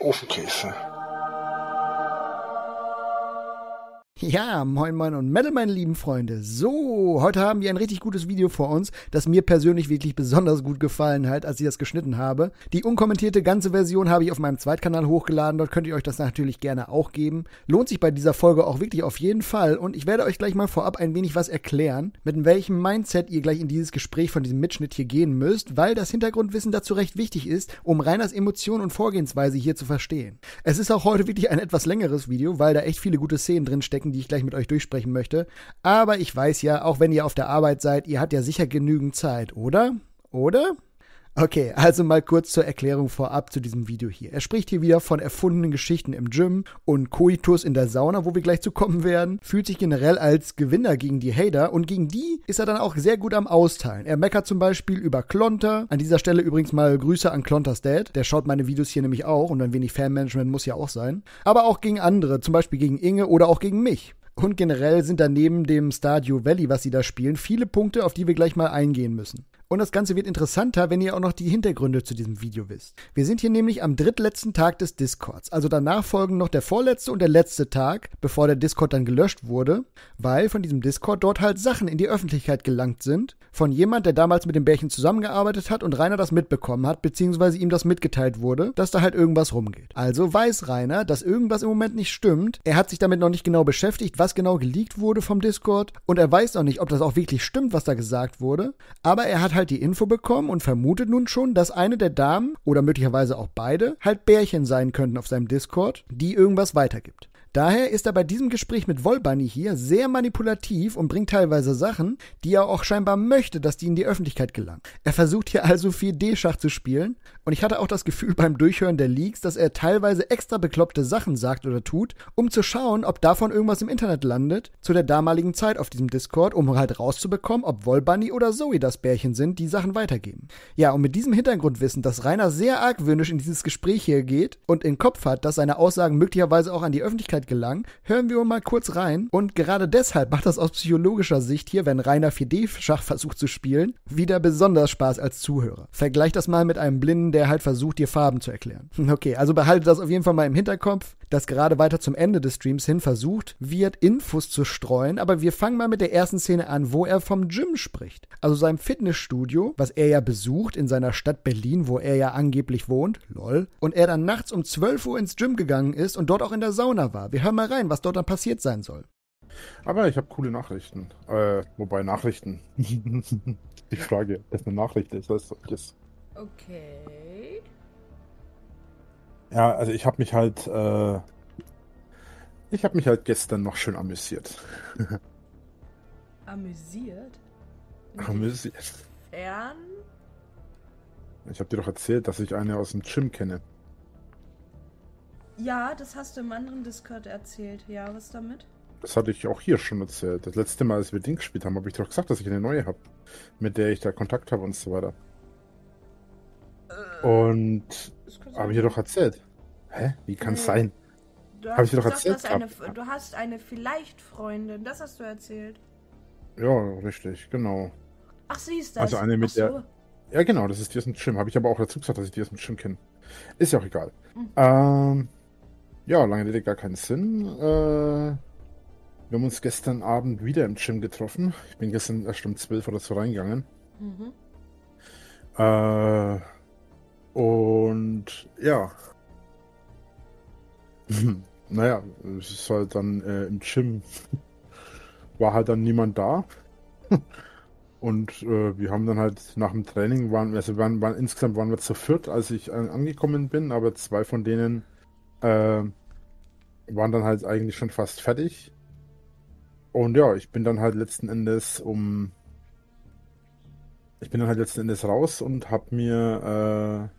Ofenkäse. Ja, moin moin und Metal, meine lieben Freunde. So, heute haben wir ein richtig gutes Video vor uns, das mir persönlich wirklich besonders gut gefallen hat, als ich das geschnitten habe. Die unkommentierte ganze Version habe ich auf meinem Zweitkanal hochgeladen, dort könnt ihr euch das natürlich gerne auch geben. Lohnt sich bei dieser Folge auch wirklich auf jeden Fall und ich werde euch gleich mal vorab ein wenig was erklären, mit welchem Mindset ihr gleich in dieses Gespräch von diesem Mitschnitt hier gehen müsst, weil das Hintergrundwissen dazu recht wichtig ist, um Rainers Emotionen und Vorgehensweise hier zu verstehen. Es ist auch heute wirklich ein etwas längeres Video, weil da echt viele gute Szenen drin stecken, die ich gleich mit euch durchsprechen möchte. Aber ich weiß ja, auch wenn ihr auf der Arbeit seid, ihr habt ja sicher genügend Zeit, oder? Oder? Okay, also mal kurz zur Erklärung vorab zu diesem Video hier. Er spricht hier wieder von erfundenen Geschichten im Gym und Koitus in der Sauna, wo wir gleich zu kommen werden, fühlt sich generell als Gewinner gegen die Hater und gegen die ist er dann auch sehr gut am Austeilen. Er meckert zum Beispiel über Klonter. An dieser Stelle übrigens mal Grüße an Klonters Dad. Der schaut meine Videos hier nämlich auch und ein wenig Fanmanagement muss ja auch sein. Aber auch gegen andere, zum Beispiel gegen Inge oder auch gegen mich. Und generell sind da neben dem Stardew Valley, was sie da spielen, viele Punkte, auf die wir gleich mal eingehen müssen. Und das Ganze wird interessanter, wenn ihr auch noch die Hintergründe zu diesem Video wisst. Wir sind hier nämlich am drittletzten Tag des Discords. Also danach folgen noch der vorletzte und der letzte Tag, bevor der Discord dann gelöscht wurde, weil von diesem Discord dort halt Sachen in die Öffentlichkeit gelangt sind. Von jemand, der damals mit dem Bärchen zusammengearbeitet hat und Rainer das mitbekommen hat, beziehungsweise ihm das mitgeteilt wurde, dass da halt irgendwas rumgeht. Also weiß Rainer, dass irgendwas im Moment nicht stimmt. Er hat sich damit noch nicht genau beschäftigt, was genau geleakt wurde vom Discord. Und er weiß auch nicht, ob das auch wirklich stimmt, was da gesagt wurde. Aber er hat halt die Info bekommen und vermutet nun schon, dass eine der Damen oder möglicherweise auch beide halt Bärchen sein könnten auf seinem Discord, die irgendwas weitergibt. Daher ist er bei diesem Gespräch mit Wollbunny hier sehr manipulativ und bringt teilweise Sachen, die er auch scheinbar möchte, dass die in die Öffentlichkeit gelangen. Er versucht hier also 4D-Schach zu spielen und ich hatte auch das Gefühl beim Durchhören der Leaks, dass er teilweise extra bekloppte Sachen sagt oder tut, um zu schauen, ob davon irgendwas im Internet landet, zu der damaligen Zeit auf diesem Discord, um halt rauszubekommen, ob Wollbunny oder Zoe das Bärchen sind, die Sachen weitergeben. Ja, und mit diesem Hintergrundwissen, dass Rainer sehr argwöhnisch in dieses Gespräch hier geht und im Kopf hat, dass seine Aussagen möglicherweise auch an die Öffentlichkeit gelangen, hören wir mal kurz rein. Und gerade deshalb macht das aus psychologischer Sicht hier, wenn Rainer 4D-Schach versucht zu spielen, wieder besonders Spaß als Zuhörer. Vergleicht das mal mit einem Blinden, der halt versucht, dir Farben zu erklären. Okay, also behaltet das auf jeden Fall mal im Hinterkopf, dass gerade weiter zum Ende des Streams hin versucht wird, Infos zu streuen, aber wir fangen mal mit der ersten Szene an, wo er vom Gym spricht. Also seinem Fitnessstudio, was er ja besucht in seiner Stadt Berlin, wo er ja angeblich wohnt, lol, und er dann nachts um 12 Uhr ins Gym gegangen ist und dort auch in der Sauna war. Wir hören mal rein, was dort dann passiert sein soll. Aber ich habe coole Nachrichten. Wobei Nachrichten. Die Frage, ob das eine Nachricht ist, was das. Okay. Ja, also ich habe mich halt gestern noch schön amüsiert. Amüsiert? Amüsiert. Fern? Ich habe dir doch erzählt, dass ich eine aus dem Gym kenne. Ja, das hast du im anderen Discord erzählt. Ja, was damit? Das hatte ich auch hier schon erzählt. Das letzte Mal, als wir Ding gespielt haben, habe ich doch gesagt, dass ich eine neue habe, mit der ich da Kontakt habe und so weiter. Und habe ich dir doch erzählt. Hä? Wie kann es sein? Habe ich dir doch erzählt? Du hast eine Vielleicht-Freundin, das hast du erzählt. Ja, richtig, genau. Ach, sie ist das. Also eine mit Ach so. der. Ja, genau, das ist die aus dem Gym. Habe ich aber auch dazu gesagt, dass ich die aus dem Gym kenne. Ist ja auch egal. Ja, lange Rede, gar keinen Sinn. Wir haben uns gestern Abend wieder im Gym getroffen. Ich bin gestern erst um 12 oder so reingegangen. Mhm. Und ja. Naja, es ist halt dann im Gym war halt dann niemand da. Und wir haben dann halt nach dem Training, insgesamt waren wir zu viert, als ich angekommen bin, aber zwei von denen waren dann halt eigentlich schon fast fertig. Und ja, ich bin dann halt letzten Endes raus und hab mir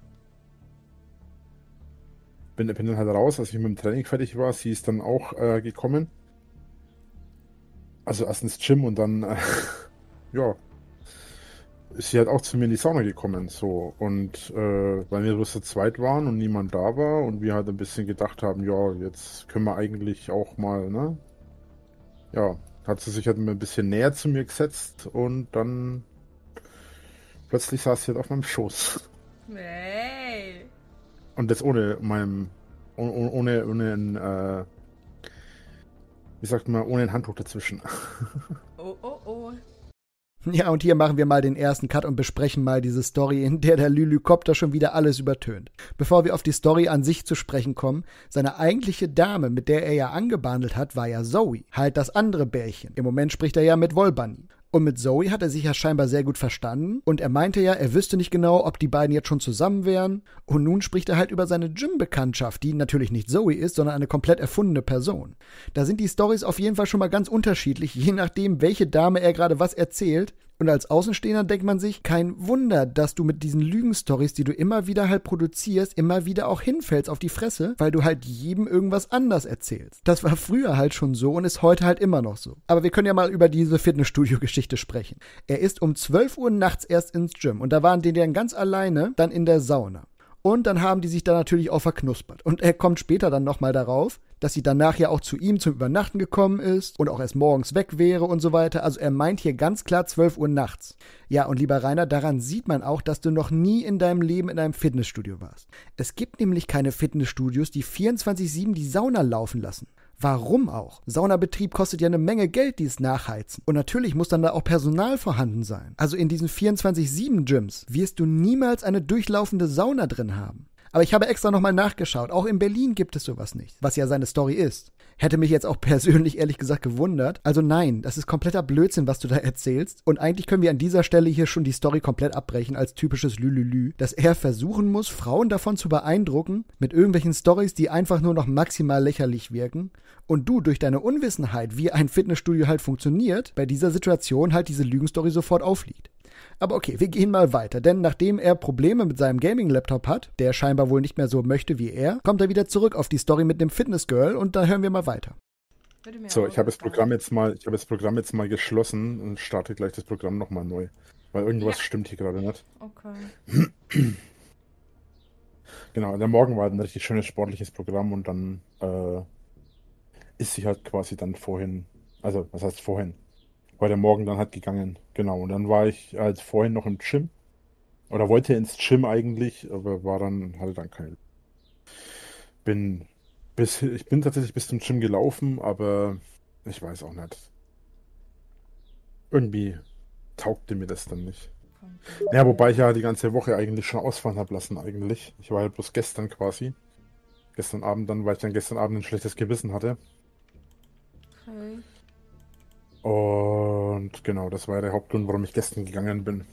bin dann halt raus, als ich mit dem Training fertig war. Sie ist dann auch gekommen. Also erst ins Gym und dann ja, ist sie halt auch zu mir in die Sauna gekommen. So. Und weil wir bloß zu zweit waren und niemand da war und wir halt ein bisschen gedacht haben, ja, jetzt können wir eigentlich auch mal, ne? Ja, hat sie sich halt ein bisschen näher zu mir gesetzt und dann plötzlich saß sie halt auf meinem Schoß. Hey. Und das ohne meinem ohne ein, wie sagt man, ohne ein Handtuch dazwischen. Oh, oh, oh. Ja, und hier machen wir mal den ersten Cut und besprechen mal diese Story, in der Lylykopter schon wieder alles übertönt. Bevor wir auf die Story an sich zu sprechen kommen, seine eigentliche Dame, mit der er ja angebandelt hat, war ja Zoe, halt das andere Bärchen. Im Moment spricht er ja mit Wolbunny. Und mit Zoe hat er sich ja scheinbar sehr gut verstanden und er meinte ja, er wüsste nicht genau, ob die beiden jetzt schon zusammen wären. Und nun spricht er halt über seine Gym-Bekanntschaft, die natürlich nicht Zoe ist, sondern eine komplett erfundene Person. Da sind die Storys auf jeden Fall schon mal ganz unterschiedlich, je nachdem, welche Dame er gerade was erzählt. Und als Außenstehender denkt man sich, kein Wunder, dass du mit diesen Lügenstories, die du immer wieder halt produzierst, immer wieder auch hinfällst auf die Fresse, weil du halt jedem irgendwas anders erzählst. Das war früher halt schon so und ist heute halt immer noch so. Aber wir können ja mal über diese Fitnessstudio-Geschichte sprechen. Er ist um 12 Uhr nachts erst ins Gym und da waren die dann ganz alleine dann in der Sauna. Und dann haben die sich da natürlich auch verknuspert. Und er kommt später dann nochmal darauf, dass sie danach ja auch zu ihm zum Übernachten gekommen ist und auch erst morgens weg wäre und so weiter. Also er meint hier ganz klar 12 Uhr nachts. Ja, und lieber Rainer, daran sieht man auch, dass du noch nie in deinem Leben in einem Fitnessstudio warst. Es gibt nämlich keine Fitnessstudios, die 24/7 die Sauna laufen lassen. Warum auch? Saunabetrieb kostet ja eine Menge Geld, dieses Nachheizen. Und natürlich muss dann da auch Personal vorhanden sein. Also in diesen 24/7-Gyms wirst du niemals eine durchlaufende Sauna drin haben. Aber ich habe extra nochmal nachgeschaut. Auch in Berlin gibt es sowas nicht, was ja seine Story ist. Hätte mich jetzt auch persönlich ehrlich gesagt gewundert. Also nein, das ist kompletter Blödsinn, was du da erzählst. Und eigentlich können wir an dieser Stelle hier schon die Story komplett abbrechen als typisches Lülülü, dass er versuchen muss, Frauen davon zu beeindrucken mit irgendwelchen Stories, die einfach nur noch maximal lächerlich wirken. Und du durch deine Unwissenheit, wie ein Fitnessstudio halt funktioniert, bei dieser Situation halt diese Lügenstory sofort aufliegt. Aber okay, wir gehen mal weiter, denn nachdem er Probleme mit seinem Gaming-Laptop hat, der scheinbar wohl nicht mehr so möchte wie er, kommt er wieder zurück auf die Story mit dem Fitness-Girl und da hören wir mal weiter. So, ich habe das Programm jetzt mal geschlossen und starte gleich das Programm nochmal neu, weil irgendwas stimmt hier gerade nicht. Okay. Genau, der Morgen war ein richtig schönes sportliches Programm und dann ist sie halt quasi dann vorhin, also was heißt vorhin? Heute Morgen dann halt gegangen, genau. Und dann war ich halt vorhin noch im Gym. Oder wollte ins Gym eigentlich, aber war dann, hatte dann keine. Ich bin tatsächlich bis zum Gym gelaufen, aber ich weiß auch nicht. Irgendwie taugte mir das dann nicht. Ja, wobei ich ja die ganze Woche eigentlich schon ausfahren habe lassen eigentlich. Ich war halt bloß gestern quasi. Gestern Abend dann, weil ich dann gestern Abend ein schlechtes Gewissen hatte. Okay. Und genau, das war ja der Hauptgrund, warum ich gestern gegangen bin.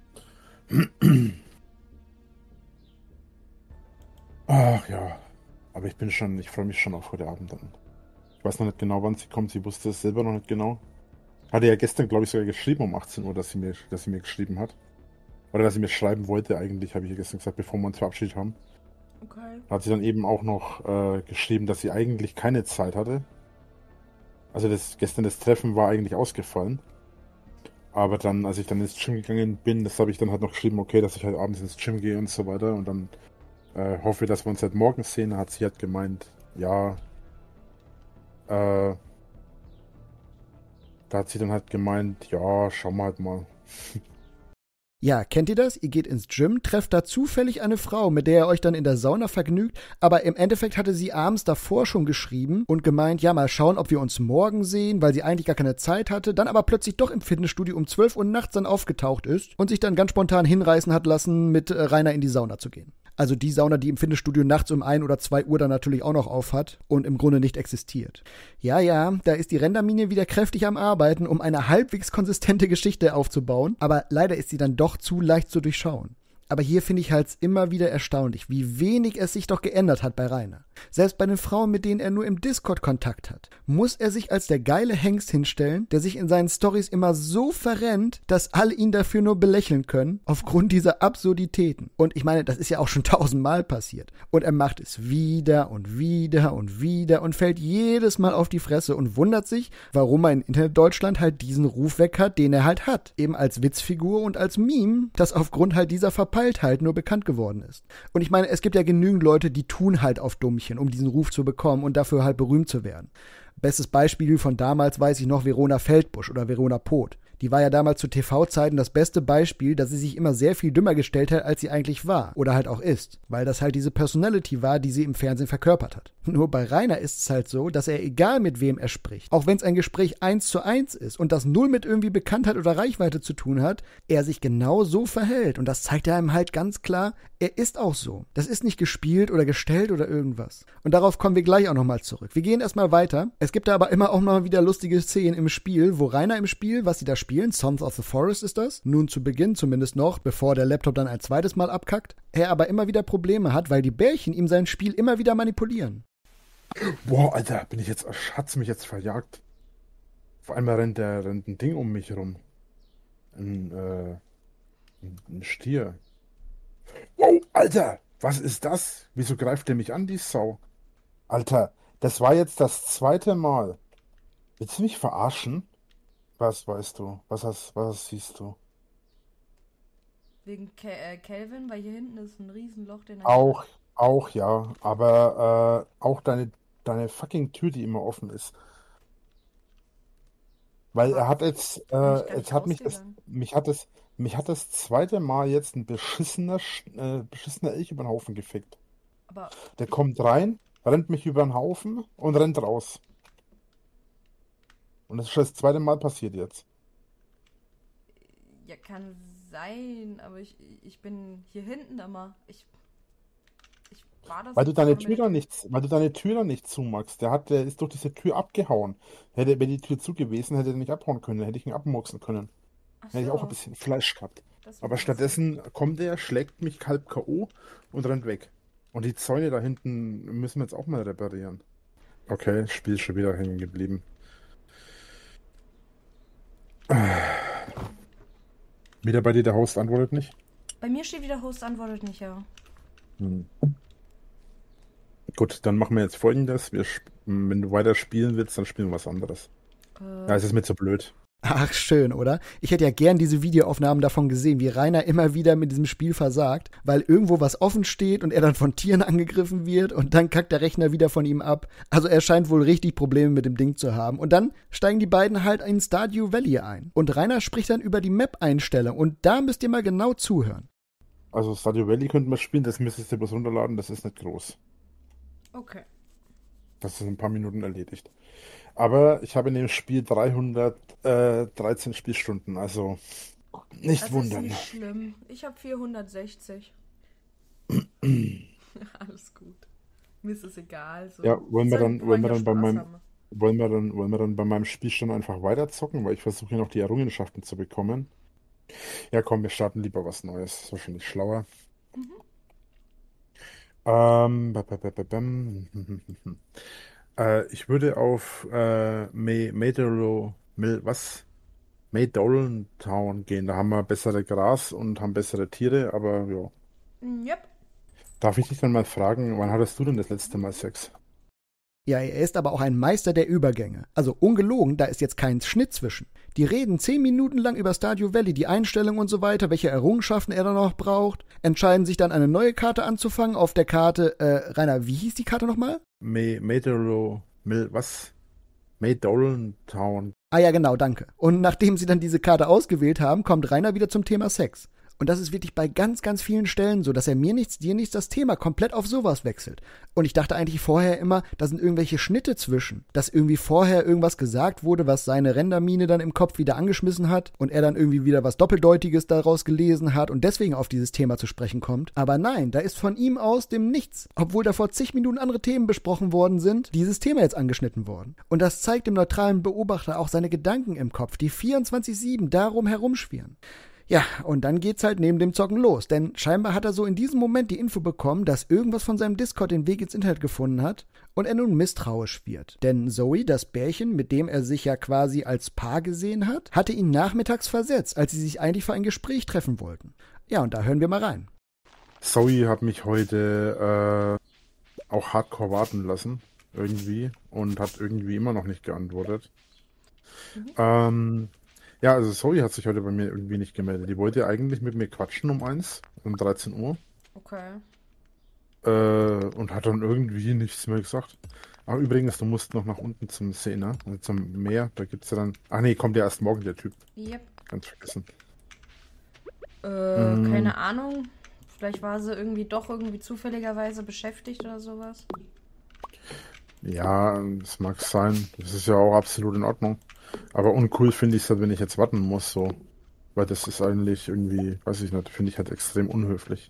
Ach ja, aber ich freue mich schon auf heute Abend dann. Ich weiß noch nicht genau, wann sie kommt, sie wusste es selber noch nicht genau. Hatte ja gestern, glaube ich, sogar geschrieben um 18 Uhr, dass sie mir geschrieben hat. Oder dass sie mir schreiben wollte eigentlich, habe ich ihr gestern gesagt, bevor wir uns verabschiedet haben. Okay. Da hat sie dann eben auch noch geschrieben, dass sie eigentlich keine Zeit hatte. Also gestern das Treffen war eigentlich ausgefallen. Aber dann, als ich dann ins Gym gegangen bin, das habe ich dann halt noch geschrieben, okay, dass ich halt abends ins Gym gehe und so weiter. Und dann hoffe, dass wir uns halt morgen sehen. Da hat sie halt gemeint, ja, da hat sie dann halt gemeint, ja, schauen wir halt mal. Ja, kennt ihr das? Ihr geht ins Gym, trefft da zufällig eine Frau, mit der ihr euch dann in der Sauna vergnügt, aber im Endeffekt hatte sie abends davor schon geschrieben und gemeint, ja, mal schauen, ob wir uns morgen sehen, weil sie eigentlich gar keine Zeit hatte, dann aber plötzlich doch im Fitnessstudio um 12 Uhr nachts dann aufgetaucht ist und sich dann ganz spontan hinreißen hat lassen, mit Rainer in die Sauna zu gehen. Also die Sauna, die im Fitnessstudio nachts um 1 oder 2 Uhr dann natürlich auch noch auf hat und im Grunde nicht existiert. Ja, da ist die Rendermine wieder kräftig am Arbeiten, um eine halbwegs konsistente Geschichte aufzubauen, aber leider ist sie dann doch zu leicht zu durchschauen. Aber hier finde ich halt immer wieder erstaunlich, wie wenig es sich doch geändert hat bei Rainer. Selbst bei den Frauen, mit denen er nur im Discord Kontakt hat, muss er sich als der geile Hengst hinstellen, der sich in seinen Storys immer so verrennt, dass alle ihn dafür nur belächeln können, aufgrund dieser Absurditäten. Und ich meine, das ist ja auch schon 1000-mal passiert. Und er macht es wieder und wieder und wieder und fällt jedes Mal auf die Fresse und wundert sich, warum er in Internet-Deutschland halt diesen Ruf weg hat, den er halt hat. Eben als Witzfigur und als Meme, das aufgrund halt dieser Verpeiltheit nur bekannt geworden ist. Und ich meine, es gibt ja genügend Leute, die tun halt auf Dummchen, um diesen Ruf zu bekommen und dafür halt berühmt zu werden. Bestes Beispiel von damals weiß ich noch Verona Feldbusch oder Verona Poth. Die war ja damals zu TV-Zeiten das beste Beispiel, dass sie sich immer sehr viel dümmer gestellt hat, als sie eigentlich war. Oder halt auch ist. Weil das halt diese Personality war, die sie im Fernsehen verkörpert hat. Nur bei Rainer ist es halt so, dass er, egal mit wem er spricht, auch wenn es ein Gespräch 1:1 ist und das null mit irgendwie Bekanntheit oder Reichweite zu tun hat, er sich genau so verhält. Und das zeigt er einem halt ganz klar, er ist auch so. Das ist nicht gespielt oder gestellt oder irgendwas. Und darauf kommen wir gleich auch nochmal zurück. Wir gehen erstmal weiter. Es gibt da aber immer auch mal wieder lustige Szenen im Spiel, wo Rainer im Spiel, was sie da spielen, Sons of the Forest ist das, nun zu Beginn zumindest noch, bevor der Laptop dann ein zweites Mal abkackt, er aber immer wieder Probleme hat, weil die Bärchen ihm sein Spiel immer wieder manipulieren. Boah, Alter, hat's mich jetzt verjagt. Vor allem rennt ein Ding um mich rum. Ein Stier. Wow, Alter, was ist das? Wieso greift der mich an, die Sau? Alter, das war jetzt das zweite Mal. Willst du mich verarschen? Was weißt du? Was siehst du? Wegen Kelvin, weil hier hinten ist ein Riesenloch, den er Auch ja, aber auch deine fucking Tür, die immer offen ist. Weil er hat jetzt, bin ich gar jetzt nicht hat rausgegangen. mich hat das zweite Mal jetzt ein beschissener Elch über den Haufen gefickt. Aber Der kommt rein, rennt mich über den Haufen und rennt raus. Und das ist schon das zweite Mal passiert jetzt. ja, kann sein, aber ich bin hier hinten immer. Ich war das Weil du jetzt deine aber Tür dann nicht zumachst. Der ist durch diese Tür abgehauen. Wäre die Tür zu gewesen, hätte er nicht abhauen können. Hätte ich ihn abmurksen können. Ach Hätte ich auch ein so, bisschen Fleisch gehabt. das Aber wäre passiert. stattdessen kommt er, schlägt mich halb K.O. und rennt weg. Und die Zäune da hinten müssen wir jetzt auch mal reparieren. Okay, das Spiel ist schon wieder hängen geblieben. Wieder bei dir, der Host antwortet nicht. Bei mir steht wieder Host antwortet nicht, ja. Hm. Gut, dann machen wir jetzt Folgendes. Wenn du weiter spielen willst, dann spielen wir was anderes. Ja, es ist mir zu blöd. Ach, schön, oder? Ich hätte ja gern diese Videoaufnahmen davon gesehen, wie Rainer immer wieder mit diesem Spiel versagt, weil irgendwo was offen steht und er dann von Tieren angegriffen wird und dann kackt der Rechner wieder von ihm ab. Also er scheint wohl richtig Probleme mit dem Ding zu haben. Und dann steigen die beiden halt in Stardew Valley ein. Und Rainer spricht dann über die Map-Einstellung und da müsst ihr mal genau zuhören. Also Stardew Valley könnten wir spielen, das müsstest du bloß runterladen, das ist nicht groß. Okay. Das ist in ein paar Minuten erledigt. Aber ich habe in dem Spiel 313 Spielstunden, also nicht Das ist wundern. nicht schlimm. Ich habe 460. Alles gut. Mir ist es egal. So. Ja, wollen wir Wir wollen ja dann Spaß haben. wollen wir dann bei meinem Spielstand einfach weiterzocken, weil ich versuche hier noch die Errungenschaften zu bekommen. Ja, komm, wir starten lieber was Neues. Ist wahrscheinlich schlauer. Mhm. Bam. Ich würde auf Maydollen Town gehen. Da haben wir bessere Gras und haben bessere Tiere, aber ja. Yep. Darf ich dich dann mal fragen, wann hattest du denn das letzte Mal Sex? Ja, er ist aber auch ein Meister der Übergänge. Also ungelogen, da ist jetzt kein Schnitt zwischen. Die reden 10 Minuten lang über Stardew Valley, die Einstellung und so weiter, welche Errungenschaften er da noch braucht, entscheiden sich dann eine neue Karte anzufangen. Auf der Karte, Rainer, wie hieß die Karte nochmal? Maydollen Town. Ah ja, genau, danke. Und nachdem sie dann diese Karte ausgewählt haben, kommt Rainer wieder zum Thema Sex. Und das ist wirklich bei ganz, ganz vielen Stellen so, dass er mir nichts, dir nichts das Thema komplett auf sowas wechselt. Und ich dachte eigentlich vorher immer, da sind irgendwelche Schnitte zwischen. Dass irgendwie vorher irgendwas gesagt wurde, was seine Rendermine dann im Kopf wieder angeschmissen hat und er dann irgendwie wieder was Doppeldeutiges daraus gelesen hat und deswegen auf dieses Thema zu sprechen kommt. Aber nein, da ist von ihm aus dem Nichts, obwohl da vor zig Minuten andere Themen besprochen worden sind, dieses Thema jetzt angeschnitten worden. Und das zeigt dem neutralen Beobachter auch seine Gedanken im Kopf, die 24/7 darum herumschwirren. Ja, und dann geht's halt neben dem Zocken los, denn scheinbar hat er so in diesem Moment die Info bekommen, dass irgendwas von seinem Discord den Weg ins Internet gefunden hat und er nun misstrauisch wird. Denn Zoe, das Bärchen, mit dem er sich ja quasi als Paar gesehen hat, hatte ihn nachmittags versetzt, als sie sich eigentlich für ein Gespräch treffen wollten. Ja, und da hören wir mal rein. Zoe hat mich heute auch hardcore warten lassen, irgendwie, und hat irgendwie immer noch nicht geantwortet. Ja, also Zoe hat sich heute bei mir irgendwie nicht gemeldet. Die wollte eigentlich mit mir quatschen um 13 Uhr. Okay. Und hat dann irgendwie nichts mehr gesagt. Ach, übrigens, du musst noch nach unten zum See, ne? Also zum Meer, da gibt's ja dann... Ach nee, kommt ja erst morgen, der Typ. Yep. Ganz vergessen. Keine Ahnung. Vielleicht war sie irgendwie zufälligerweise beschäftigt oder sowas. Ja, das mag sein. Das ist ja auch absolut in Ordnung. Aber uncool finde ich es halt, wenn ich jetzt warten muss, so. Weil das ist eigentlich irgendwie, weiß ich nicht, finde ich halt extrem unhöflich.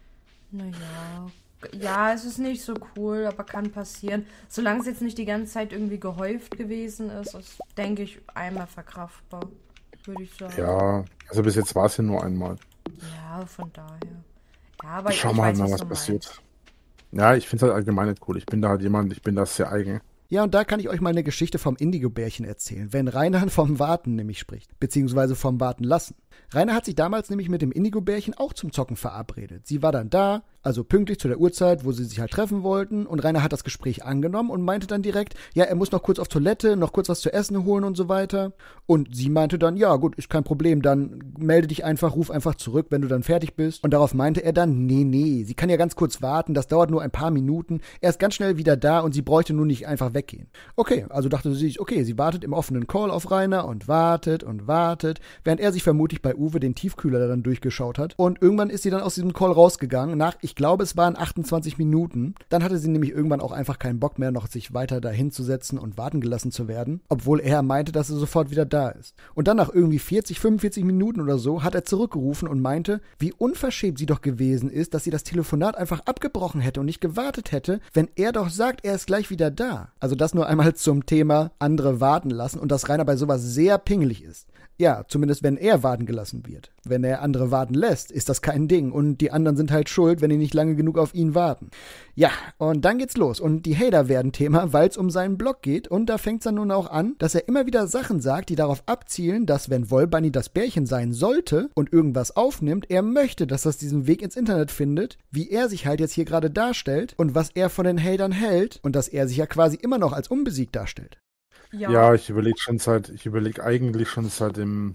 Naja. Ja, es ist nicht so cool, aber kann passieren. Solange es jetzt nicht die ganze Zeit irgendwie gehäuft gewesen ist denke ich, einmal verkraftbar. Würde ich sagen. Ja, also bis jetzt war es ja nur einmal. Ja, von daher. Ja, aber Schauen ich wir halt weiß, mal, was was du passiert. Ja, ich finde es halt allgemein nicht cool. Ich bin da halt jemand, ich bin da sehr eigen. Ja, und da kann ich euch mal eine Geschichte vom Indigo-Bärchen erzählen, wenn Rainer vom Warten nämlich spricht, beziehungsweise vom Warten lassen. Rainer hat sich damals nämlich mit dem Indigo-Bärchen auch zum Zocken verabredet. Sie war dann da, also pünktlich zu der Uhrzeit, wo sie sich halt treffen wollten, und Rainer hat das Gespräch angenommen und meinte dann direkt, ja, er muss noch kurz auf Toilette, noch kurz was zu essen holen und so weiter. Und sie meinte dann, ja gut, ist kein Problem, dann melde dich einfach, ruf einfach zurück, wenn du dann fertig bist. Und darauf meinte er dann, nee, sie kann ja ganz kurz warten, das dauert nur ein paar Minuten, er ist ganz schnell wieder da und sie bräuchte nur nicht einfach weggehen. Okay, also dachte sie sich, okay, sie wartet im offenen Call auf Rainer und wartet, während er sich vermutlich bei Uwe den Tiefkühler dann durchgeschaut hat. Und irgendwann ist sie dann aus diesem Call rausgegangen, nach, ich glaube, es waren 28 Minuten. Dann hatte sie nämlich irgendwann auch einfach keinen Bock mehr, noch sich weiter dahin zu setzen und warten gelassen zu werden, obwohl er meinte, dass er sofort wieder da ist. Und dann nach irgendwie 40, 45 Minuten oder so hat er zurückgerufen und meinte, wie unverschämt sie doch gewesen ist, dass sie das Telefonat einfach abgebrochen hätte und nicht gewartet hätte, wenn er doch sagt, er ist gleich wieder da. Also das nur einmal zum Thema andere warten lassen und dass Rainer bei sowas sehr pingelig ist. Ja, zumindest wenn er warten gelassen wird. Wenn er andere warten lässt, ist das kein Ding und die anderen sind halt schuld, wenn die nicht lange genug auf ihn warten. Ja, und dann geht's los und die Hater werden Thema, weil es um seinen Blog geht und da fängt's dann nun auch an, dass er immer wieder Sachen sagt, die darauf abzielen, dass wenn Wollbunny das Bärchen sein sollte und irgendwas aufnimmt, er möchte, dass das diesen Weg ins Internet findet, wie er sich halt jetzt hier gerade darstellt und was er von den Hatern hält und dass er sich ja quasi immer noch als unbesiegt darstellt. Ja, ich überlege eigentlich schon seit dem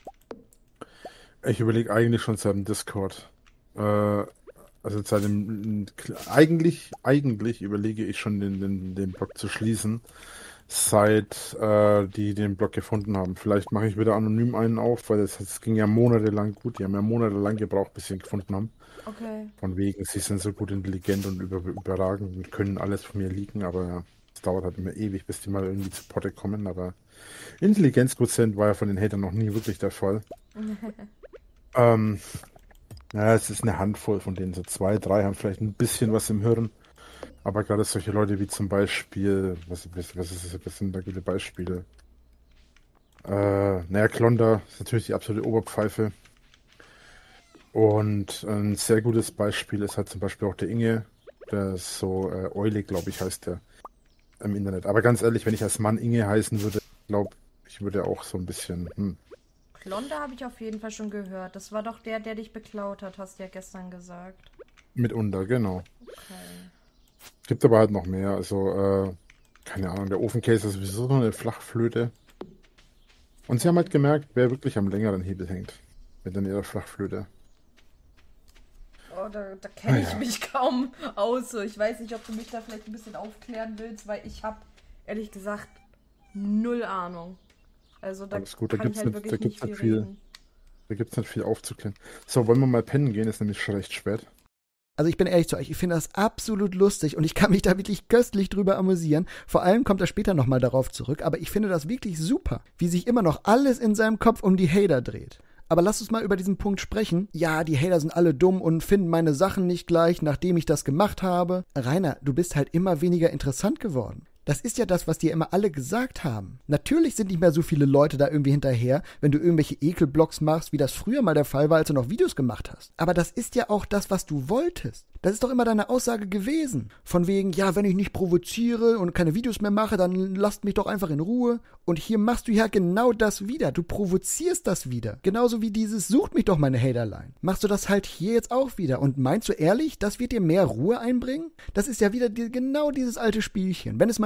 Discord. Also seit dem, eigentlich überlege ich schon den Blog zu schließen, seit die den Blog gefunden haben. Vielleicht mache ich wieder anonym einen auf, weil das ging ja monatelang gut. Die haben ja monatelang gebraucht, bis sie ihn gefunden haben. Okay. Von wegen, sie sind so gut intelligent und überragend und können alles von mir leaken, aber ja, es dauert halt immer ewig, bis die mal irgendwie zu Potte kommen, aber Intelligenzquotient war ja von den Hatern noch nie wirklich der Fall. Ja, es ist eine Handvoll von denen, so 2, 3 haben vielleicht ein bisschen was im Hirn, aber gerade solche Leute wie zum Beispiel, was sind da gute Beispiele? Klonder ist natürlich die absolute Oberpfeife. Und ein sehr gutes Beispiel ist halt zum Beispiel auch der Inge, der ist so Eule, glaube ich, heißt der im Internet. Aber ganz ehrlich, wenn ich als Mann Inge heißen würde, glaube ich, würde auch so ein bisschen. Klonda habe ich auf jeden Fall schon gehört. Das war doch der dich beklaut hat, hast du ja gestern gesagt. Mitunter, genau. Okay. Gibt aber halt noch mehr. Also, keine Ahnung, der Ofencase ist sowieso so eine Flachflöte. Und sie haben halt gemerkt, wer wirklich am längeren Hebel hängt. Mit ihrer Flachflöte. Oh, da kenne ich mich kaum aus. Ich weiß nicht, ob du mich da vielleicht ein bisschen aufklären willst, weil ich habe, ehrlich gesagt, 0 Ahnung. Also da Alles gut, kann ich halt wirklich nicht viel reden. Da gibt es nicht viel aufzuklären. So, wollen wir mal pennen gehen? Ist nämlich schon recht spät. Also ich bin ehrlich zu euch, ich finde das absolut lustig und ich kann mich da wirklich köstlich drüber amüsieren. Vor allem kommt er später nochmal darauf zurück, aber ich finde das wirklich super, wie sich immer noch alles in seinem Kopf um die Hater dreht. Aber lasst uns mal über diesen Punkt sprechen. Ja, die Hater sind alle dumm und finden meine Sachen nicht gleich, nachdem ich das gemacht habe. Rainer, du bist halt immer weniger interessant geworden. Das ist ja das, was dir immer alle gesagt haben. Natürlich sind nicht mehr so viele Leute da irgendwie hinterher, wenn du irgendwelche Ekelblogs machst, wie das früher mal der Fall war, als du noch Videos gemacht hast. Aber das ist ja auch das, was du wolltest. Das ist doch immer deine Aussage gewesen. Von wegen, ja, wenn ich nicht provoziere und keine Videos mehr mache, dann lasst mich doch einfach in Ruhe. Und hier machst du ja genau das wieder. Du provozierst das wieder. Genauso wie dieses, sucht mich doch meine Haterline. Machst du das halt hier jetzt auch wieder. Und meinst du ehrlich, das wird dir mehr Ruhe einbringen? Das ist ja wieder genau dieses alte Spielchen. Wenn es mal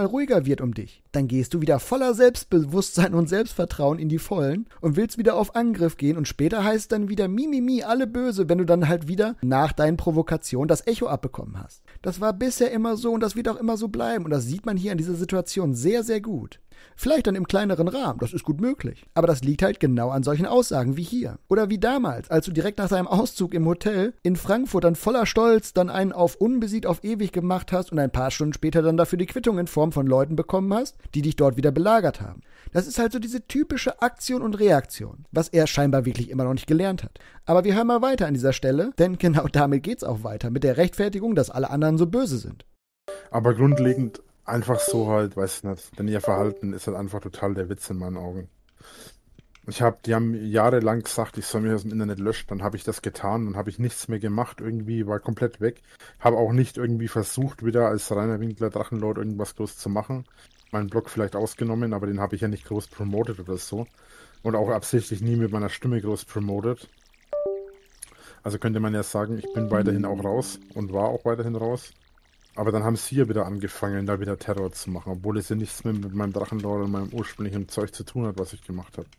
ruhiger wird um dich, dann gehst du wieder voller Selbstbewusstsein und Selbstvertrauen in die Vollen und willst wieder auf Angriff gehen und später heißt es dann wieder Mimimi, alle böse, wenn du dann halt wieder nach deinen Provokationen das Echo abbekommen hast. Das war bisher immer so und das wird auch immer so bleiben und das sieht man hier in dieser Situation sehr, sehr gut. Vielleicht dann im kleineren Rahmen, das ist gut möglich. Aber das liegt halt genau an solchen Aussagen wie hier. Oder wie damals, als du direkt nach deinem Auszug im Hotel in Frankfurt dann voller Stolz dann einen auf unbesiegt auf ewig gemacht hast und ein paar Stunden später dann dafür die Quittung in Form von Leuten bekommen hast, die dich dort wieder belagert haben. Das ist halt so diese typische Aktion und Reaktion, was er scheinbar wirklich immer noch nicht gelernt hat. Aber wir hören mal weiter an dieser Stelle, denn genau damit geht's auch weiter, mit der Rechtfertigung, dass alle anderen so böse sind. Aber grundlegend einfach so halt, weiß ich nicht, denn ihr Verhalten ist halt einfach total der Witz in meinen Augen. Die haben jahrelang gesagt, ich soll mich aus dem Internet löschen, dann habe ich das getan, dann habe ich nichts mehr gemacht, irgendwie war komplett weg. Habe auch nicht irgendwie versucht, wieder als Rainer Winkler Drachenlord irgendwas groß zu machen. Meinen Blog vielleicht ausgenommen, aber den habe ich ja nicht groß promotet oder so. Und auch absichtlich nie mit meiner Stimme groß promotet. Also könnte man ja sagen, ich bin weiterhin auch raus und war auch weiterhin raus. Aber dann haben sie ja wieder angefangen, da wieder Terror zu machen, obwohl es ja nichts mehr mit meinem Drachenlord und meinem ursprünglichen Zeug zu tun hat, was ich gemacht habe.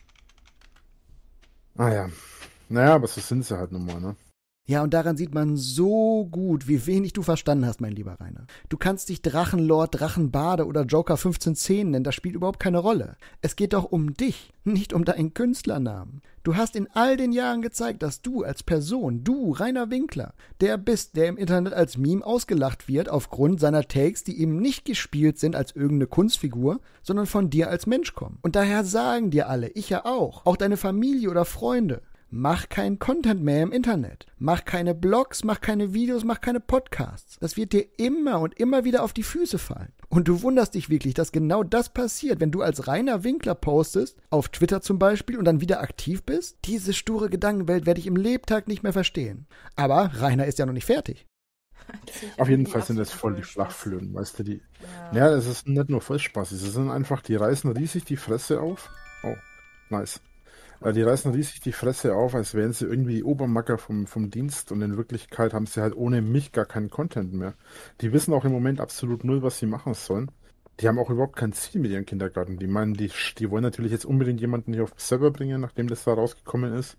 Naja, aber so sind sie halt nun mal, ne? Ja, und daran sieht man so gut, wie wenig du verstanden hast, mein lieber Rainer. Du kannst dich Drachenlord, Drachenbade oder Joker 1510 nennen, das spielt überhaupt keine Rolle. Es geht doch um dich, nicht um deinen Künstlernamen. Du hast in all den Jahren gezeigt, dass du als Person, du, Rainer Winkler, der bist, der im Internet als Meme ausgelacht wird aufgrund seiner Takes, die eben nicht gespielt sind als irgendeine Kunstfigur, sondern von dir als Mensch kommen. Und daher sagen dir alle, ich ja auch deine Familie oder Freunde, mach keinen Content mehr im Internet. Mach keine Blogs, mach keine Videos, mach keine Podcasts. Das wird dir immer und immer wieder auf die Füße fallen. Und du wunderst dich wirklich, dass genau das passiert, wenn du als Rainer Winkler postest, auf Twitter zum Beispiel, und dann wieder aktiv bist? Diese sture Gedankenwelt werde ich im Lebtag nicht mehr verstehen. Aber Rainer ist ja noch nicht fertig. Auf jeden Fall sind das voll die Flachflöhen, weißt du, die. Ja, es ist nicht nur Vollspaß, es sind einfach, die reißen riesig die Fresse auf. Oh, nice. Die reißen riesig die Fresse auf, als wären sie irgendwie die Obermacker vom Dienst und in Wirklichkeit haben sie halt ohne mich gar keinen Content mehr. Die wissen auch im Moment absolut null, was sie machen sollen. Die haben auch überhaupt kein Ziel mit ihrem Kindergarten. Die meinen, die wollen natürlich jetzt unbedingt jemanden hier auf den Server bringen, nachdem das da rausgekommen ist.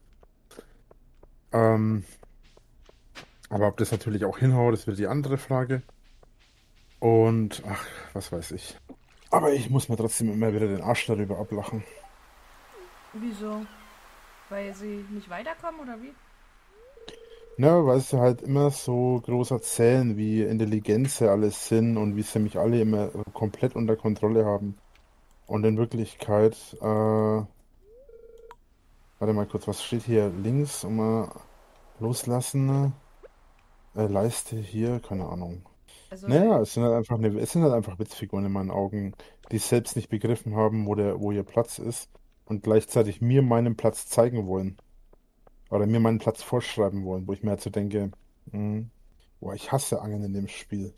Aber ob das natürlich auch hinhaut, das wird die andere Frage. Und, ach, was weiß ich. Aber ich muss mir trotzdem immer wieder den Arsch darüber ablachen. Wieso? Weil sie nicht weiterkommen oder wie? Ja, weil sie halt immer so groß erzählen, wie intelligent sie alles sind und wie sie mich alle immer komplett unter Kontrolle haben. Und in Wirklichkeit, warte mal kurz, was steht hier links? Loslassen, Leiste hier, keine Ahnung. Also, Naja, es sind halt einfach Witzfiguren in meinen Augen, die selbst nicht begriffen haben, wo ihr Platz ist und gleichzeitig mir meinen Platz zeigen wollen. Oder mir meinen Platz vorschreiben wollen, wo ich mir halt so denke, boah, ich hasse Angeln in dem Spiel.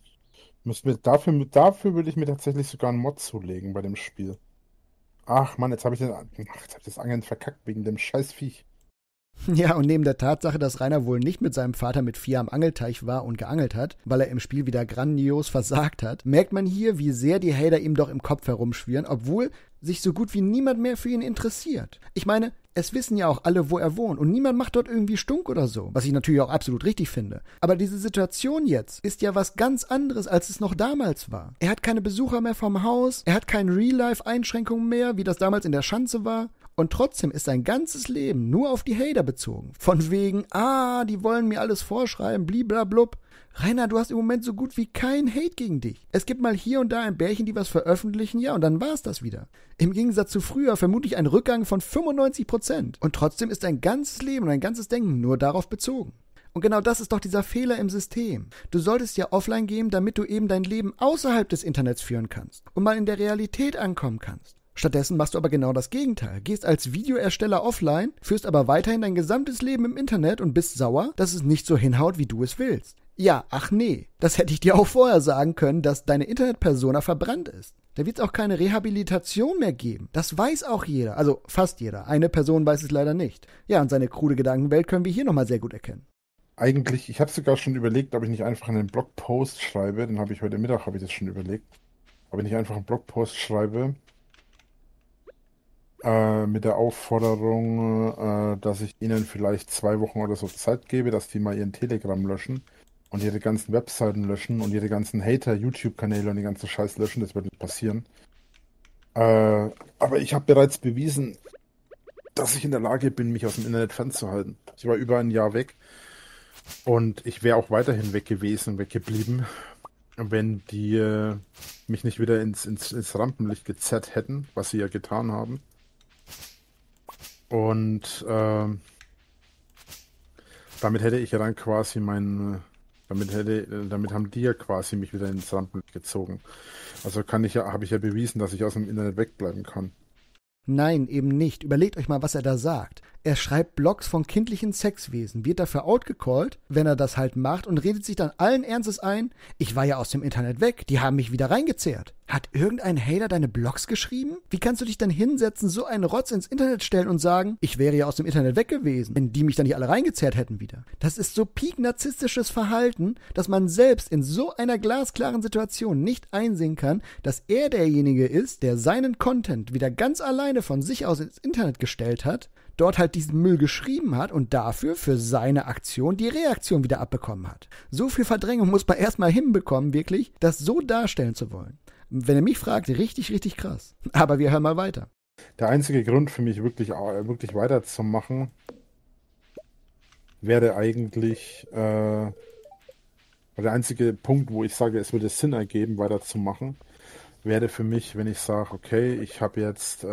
Dafür würde ich mir tatsächlich sogar einen Mod zulegen bei dem Spiel. Ach Mann, jetzt habe ich das Angeln verkackt wegen dem scheiß Viech. Ja, und neben der Tatsache, dass Rainer wohl nicht mit seinem Vater mit 4 am Angelteich war und geangelt hat, weil er im Spiel wieder grandios versagt hat, merkt man hier, wie sehr die Hater ihm doch im Kopf herumschwirren, obwohl sich so gut wie niemand mehr für ihn interessiert. Ich meine, es wissen ja auch alle, wo er wohnt und niemand macht dort irgendwie Stunk oder so, was ich natürlich auch absolut richtig finde. Aber diese Situation jetzt ist ja was ganz anderes, als es noch damals war. Er hat keine Besucher mehr vom Haus, er hat keine Real-Life-Einschränkungen mehr, wie das damals in der Schanze war. Und trotzdem ist sein ganzes Leben nur auf die Hater bezogen. Von wegen, die wollen mir alles vorschreiben, bliblablub. Rainer, du hast im Moment so gut wie kein Hate gegen dich. Es gibt mal hier und da ein Bärchen, die was veröffentlichen, ja, und dann war's das wieder. Im Gegensatz zu früher vermutlich ein Rückgang von 95%. Und trotzdem ist dein ganzes Leben und dein ganzes Denken nur darauf bezogen. Und genau das ist doch dieser Fehler im System. Du solltest ja offline gehen, damit du eben dein Leben außerhalb des Internets führen kannst und mal in der Realität ankommen kannst. Stattdessen machst du aber genau das Gegenteil. Gehst als Videoersteller offline, führst aber weiterhin dein gesamtes Leben im Internet und bist sauer, dass es nicht so hinhaut, wie du es willst. Ja, ach nee, das hätte ich dir auch vorher sagen können, dass deine Internet-Persona verbrannt ist. Da wird es auch keine Rehabilitation mehr geben. Das weiß auch jeder, also fast jeder. Eine Person weiß es leider nicht. Ja, und seine krude Gedankenwelt können wir hier nochmal sehr gut erkennen. Eigentlich, ich habe sogar schon überlegt, ob ich nicht einfach einen Blogpost schreibe. Heute Mittag habe ich das schon überlegt. Aber wenn ich einfach einen Blogpost schreibe, mit der Aufforderung, dass ich ihnen vielleicht 2 Wochen oder so Zeit gebe, dass die mal ihren Telegram löschen und ihre ganzen Webseiten löschen und ihre ganzen Hater-YouTube-Kanäle und den ganzen Scheiß löschen, das wird nicht passieren. Aber ich habe bereits bewiesen, dass ich in der Lage bin, mich aus dem Internet fernzuhalten. Ich war über ein Jahr weg und ich wäre auch weiterhin weg gewesen, weggeblieben, wenn die mich nicht wieder ins Rampenlicht gezerrt hätten, was sie ja getan haben. Und damit hätte ich ja dann quasi damit haben die ja quasi mich wieder ins Rampenlicht gezogen. Also habe ich ja bewiesen, dass ich aus dem Internet wegbleiben kann. Nein, eben nicht. Überlegt euch mal, was er da sagt. Er schreibt Blogs von kindlichen Sexwesen, wird dafür outgecallt, wenn er das halt macht und redet sich dann allen Ernstes ein, ich war ja aus dem Internet weg, die haben mich wieder reingezehrt. Hat irgendein Hater deine Blogs geschrieben? Wie kannst du dich dann hinsetzen, so einen Rotz ins Internet stellen und sagen, ich wäre ja aus dem Internet weg gewesen, wenn die mich dann nicht alle reingezerrt hätten wieder? Das ist so peak-narzisstisches Verhalten, dass man selbst in so einer glasklaren Situation nicht einsehen kann, dass er derjenige ist, der seinen Content wieder ganz alleine von sich aus ins Internet gestellt hat, dort halt diesen Müll geschrieben hat und dafür für seine Aktion die Reaktion wieder abbekommen hat. So viel Verdrängung muss man erstmal hinbekommen, wirklich, das so darstellen zu wollen. Wenn ihr mich fragt, richtig, richtig krass. Aber wir hören mal weiter. Der einzige Grund für mich wirklich weiterzumachen, wäre eigentlich, der einzige Punkt, wo ich sage, es würde Sinn ergeben, weiterzumachen, wäre für mich, wenn ich sage, okay, ich habe jetzt,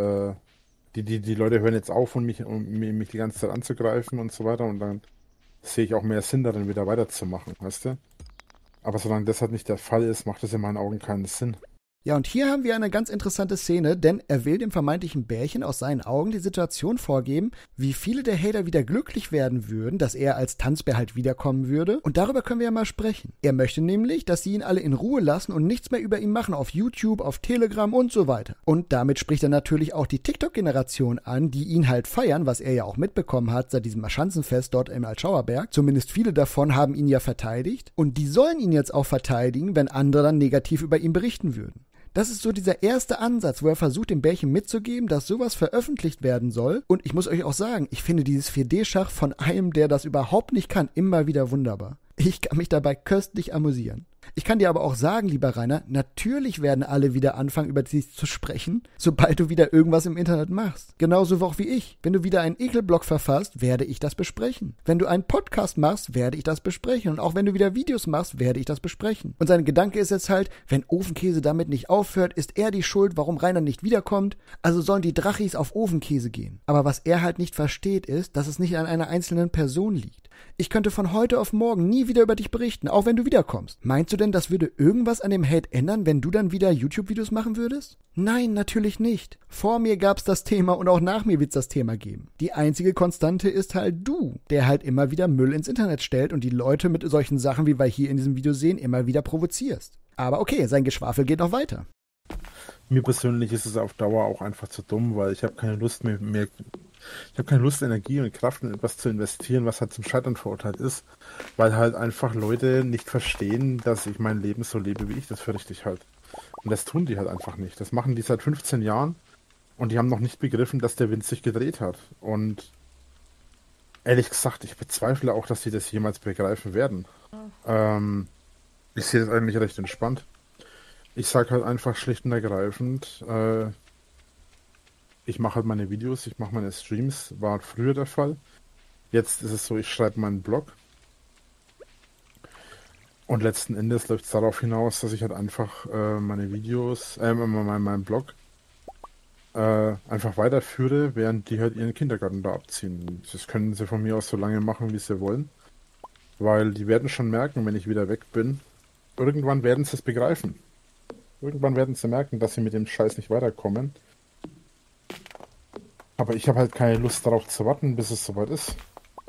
die Leute hören jetzt auf, mich die ganze Zeit anzugreifen und so weiter, und dann sehe ich auch mehr Sinn darin, wieder weiterzumachen, weißt du? Aber solange das halt nicht der Fall ist, macht das in meinen Augen keinen Sinn. Ja, und hier haben wir eine ganz interessante Szene, denn er will dem vermeintlichen Bärchen aus seinen Augen die Situation vorgeben, wie viele der Hater wieder glücklich werden würden, dass er als Tanzbär halt wiederkommen würde. Und darüber können wir ja mal sprechen. Er möchte nämlich, dass sie ihn alle in Ruhe lassen und nichts mehr über ihn machen auf YouTube, auf Telegram und so weiter. Und damit spricht er natürlich auch die TikTok-Generation an, die ihn halt feiern, was er ja auch mitbekommen hat seit diesem Schanzenfest dort im Altschauerberg. Zumindest viele davon haben ihn ja verteidigt. Und die sollen ihn jetzt auch verteidigen, wenn andere dann negativ über ihn berichten würden. Das ist so dieser erste Ansatz, wo er versucht, dem Bärchen mitzugeben, dass sowas veröffentlicht werden soll. Und ich muss euch auch sagen, ich finde dieses 4D-Schach von einem, der das überhaupt nicht kann, immer wieder wunderbar. Ich kann mich dabei köstlich amüsieren. Ich kann dir aber auch sagen, lieber Rainer, natürlich werden alle wieder anfangen, über dich zu sprechen, sobald du wieder irgendwas im Internet machst. Genauso auch wie ich. Wenn du wieder einen Ekelblog verfasst, werde ich das besprechen. Wenn du einen Podcast machst, werde ich das besprechen. Und auch wenn du wieder Videos machst, werde ich das besprechen. Und sein Gedanke ist jetzt halt, wenn Ofenkäse damit nicht aufhört, ist er die Schuld, warum Rainer nicht wiederkommt. Also sollen die Drachis auf Ofenkäse gehen. Aber was er halt nicht versteht, ist, dass es nicht an einer einzelnen Person liegt. Ich könnte von heute auf morgen nie wieder über dich berichten, auch wenn du wiederkommst. Meinst du denn, das würde irgendwas an dem Hate ändern, wenn du dann wieder YouTube-Videos machen würdest? Nein, natürlich nicht. Vor mir gab's das Thema und auch nach mir wird's das Thema geben. Die einzige Konstante ist halt du, der halt immer wieder Müll ins Internet stellt und die Leute mit solchen Sachen, wie wir hier in diesem Video sehen, immer wieder provozierst. Aber okay, sein Geschwafel geht noch weiter. Mir persönlich ist es auf Dauer auch einfach zu dumm, weil ich habe keine Lust mehr, ich habe keine Lust, Energie und Kraft in etwas zu investieren, was halt zum Scheitern verurteilt ist, weil halt einfach Leute nicht verstehen, dass ich mein Leben so lebe, wie ich das für richtig halte. Und das tun die halt einfach nicht. Das machen die seit 15 Jahren und die haben noch nicht begriffen, dass der Wind sich gedreht hat. Und ehrlich gesagt, ich bezweifle auch, dass sie das jemals begreifen werden. Ich sehe das eigentlich recht entspannt. Ich sage halt einfach schlicht und ergreifend, ich mache halt meine Videos, ich mache meine Streams, war früher der Fall. Jetzt ist es so, ich schreibe meinen Blog. Und letzten Endes läuft es darauf hinaus, dass ich halt einfach meine Videos, meinen Blog einfach weiterführe, während die halt ihren Kindergarten da abziehen. Das können sie von mir aus so lange machen, wie sie wollen. Weil die werden schon merken, wenn ich wieder weg bin, irgendwann werden sie es begreifen. Irgendwann werden sie merken, dass sie mit dem Scheiß nicht weiterkommen. Aber ich habe halt keine Lust darauf zu warten, bis es soweit ist.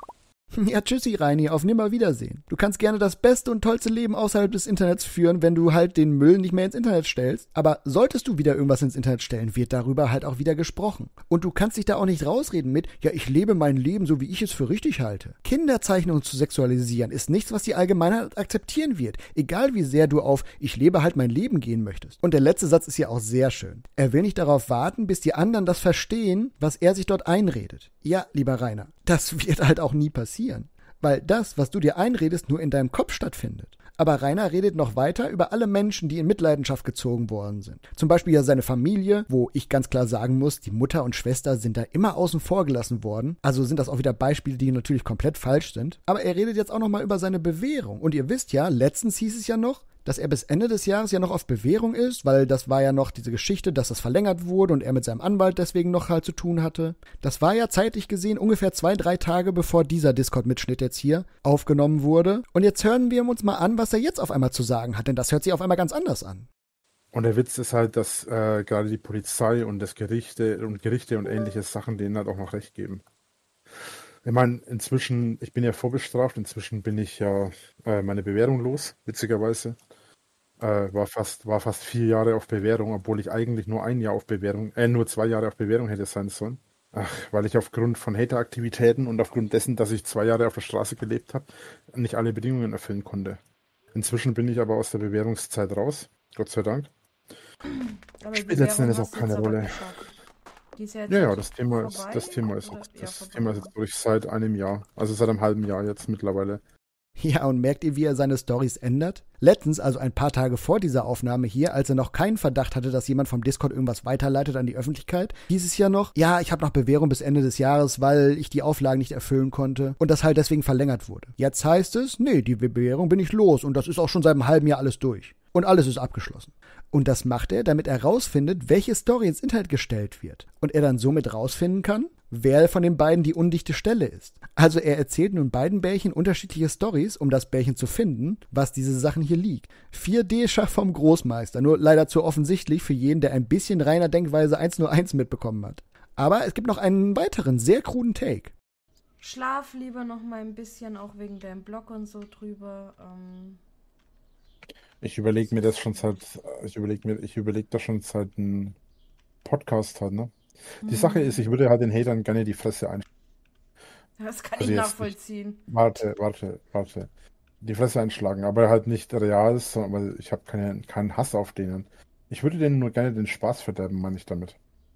Ja, tschüssi, Reini, auf Nimmerwiedersehen. Du kannst gerne das beste und tollste Leben außerhalb des Internets führen, wenn du halt den Müll nicht mehr ins Internet stellst. Aber solltest du wieder irgendwas ins Internet stellen, wird darüber halt auch wieder gesprochen. Und du kannst dich da auch nicht rausreden mit, ja, ich lebe mein Leben so, wie ich es für richtig halte. Kinderzeichnungen zu sexualisieren ist nichts, was die Allgemeinheit akzeptieren wird. Egal wie sehr du auf, ich lebe halt mein Leben gehen möchtest. Und der letzte Satz ist ja auch sehr schön. Er will nicht darauf warten, bis die anderen das verstehen, was er sich dort einredet. Ja, lieber Rainer, das wird halt auch nie passieren, weil das, was du dir einredest, nur in deinem Kopf stattfindet. Aber Rainer redet noch weiter über alle Menschen, die in Mitleidenschaft gezogen worden sind. Zum Beispiel ja seine Familie, wo ich ganz klar sagen muss, die Mutter und Schwester sind da immer außen vor gelassen worden. Also sind das auch wieder Beispiele, die natürlich komplett falsch sind. Aber er redet jetzt auch nochmal über seine Bewährung. Und ihr wisst ja, letztens hieß es ja noch, dass er bis Ende des Jahres ja noch auf Bewährung ist, weil das war ja noch diese Geschichte, dass das verlängert wurde und er mit seinem Anwalt deswegen noch halt zu tun hatte. Das war ja zeitlich gesehen ungefähr 2-3 Tage, bevor dieser Discord-Mitschnitt jetzt hier aufgenommen wurde. Und jetzt hören wir uns mal an, was er jetzt auf einmal zu sagen hat, denn das hört sich auf einmal ganz anders an. Und der Witz ist halt, dass gerade die Polizei und das Gerichte und ähnliche Sachen denen halt auch noch recht geben. Ich meine, inzwischen, ich bin ja vorbestraft, inzwischen bin ich ja meine Bewährung los, witzigerweise. War fast 4 Jahre auf Bewährung, obwohl ich eigentlich nur 1 Jahr auf Bewährung, nur 2 Jahre auf Bewährung hätte sein sollen. Weil ich aufgrund von Hateraktivitäten und aufgrund dessen, dass ich 2 Jahre auf der Straße gelebt habe, nicht alle Bedingungen erfüllen konnte. Inzwischen bin ich aber aus der Bewährungszeit raus, Gott sei Dank. Aber Spielt letzten Endes auch keine Rolle. Ja, das Thema ist jetzt durch seit einem Jahr, also seit einem halben Jahr jetzt mittlerweile. Ja, und merkt ihr, wie er seine Storys ändert? Letztens, also ein paar Tage vor dieser Aufnahme hier, als er noch keinen Verdacht hatte, dass jemand vom Discord irgendwas weiterleitet an die Öffentlichkeit, hieß es ja noch, ja, ich habe noch Bewährung bis Ende des Jahres, weil ich die Auflagen nicht erfüllen konnte und das halt deswegen verlängert wurde. Jetzt heißt es, nee, die Bewährung bin ich los und das ist auch schon seit einem halben Jahr alles durch. Und alles ist abgeschlossen. Und das macht er, damit er rausfindet, welche Story ins Internet gestellt wird. Und er dann somit rausfinden kann, wer von den beiden die undichte Stelle ist. Also er erzählt nun beiden Bärchen unterschiedliche Stories, um das Bärchen zu finden, was diese Sachen hier liegt. 4D-Schach vom Großmeister, nur leider zu offensichtlich für jeden, der ein bisschen reiner Denkweise 101 mitbekommen hat. Aber es gibt noch einen weiteren, sehr kruden Take. Schlaf lieber noch mal ein bisschen, auch wegen deinem Blog und so drüber. Ich überlege mir das schon seit einem Podcast halt, ne? Die Sache ist, ich würde halt den Hatern gerne die Fresse einschlagen. Das kann ich nachvollziehen. Warte. Die Fresse einschlagen, aber halt nicht real, sondern ich habe keinen Hass auf denen. Ich würde denen nur gerne den Spaß verderben, meine ich damit.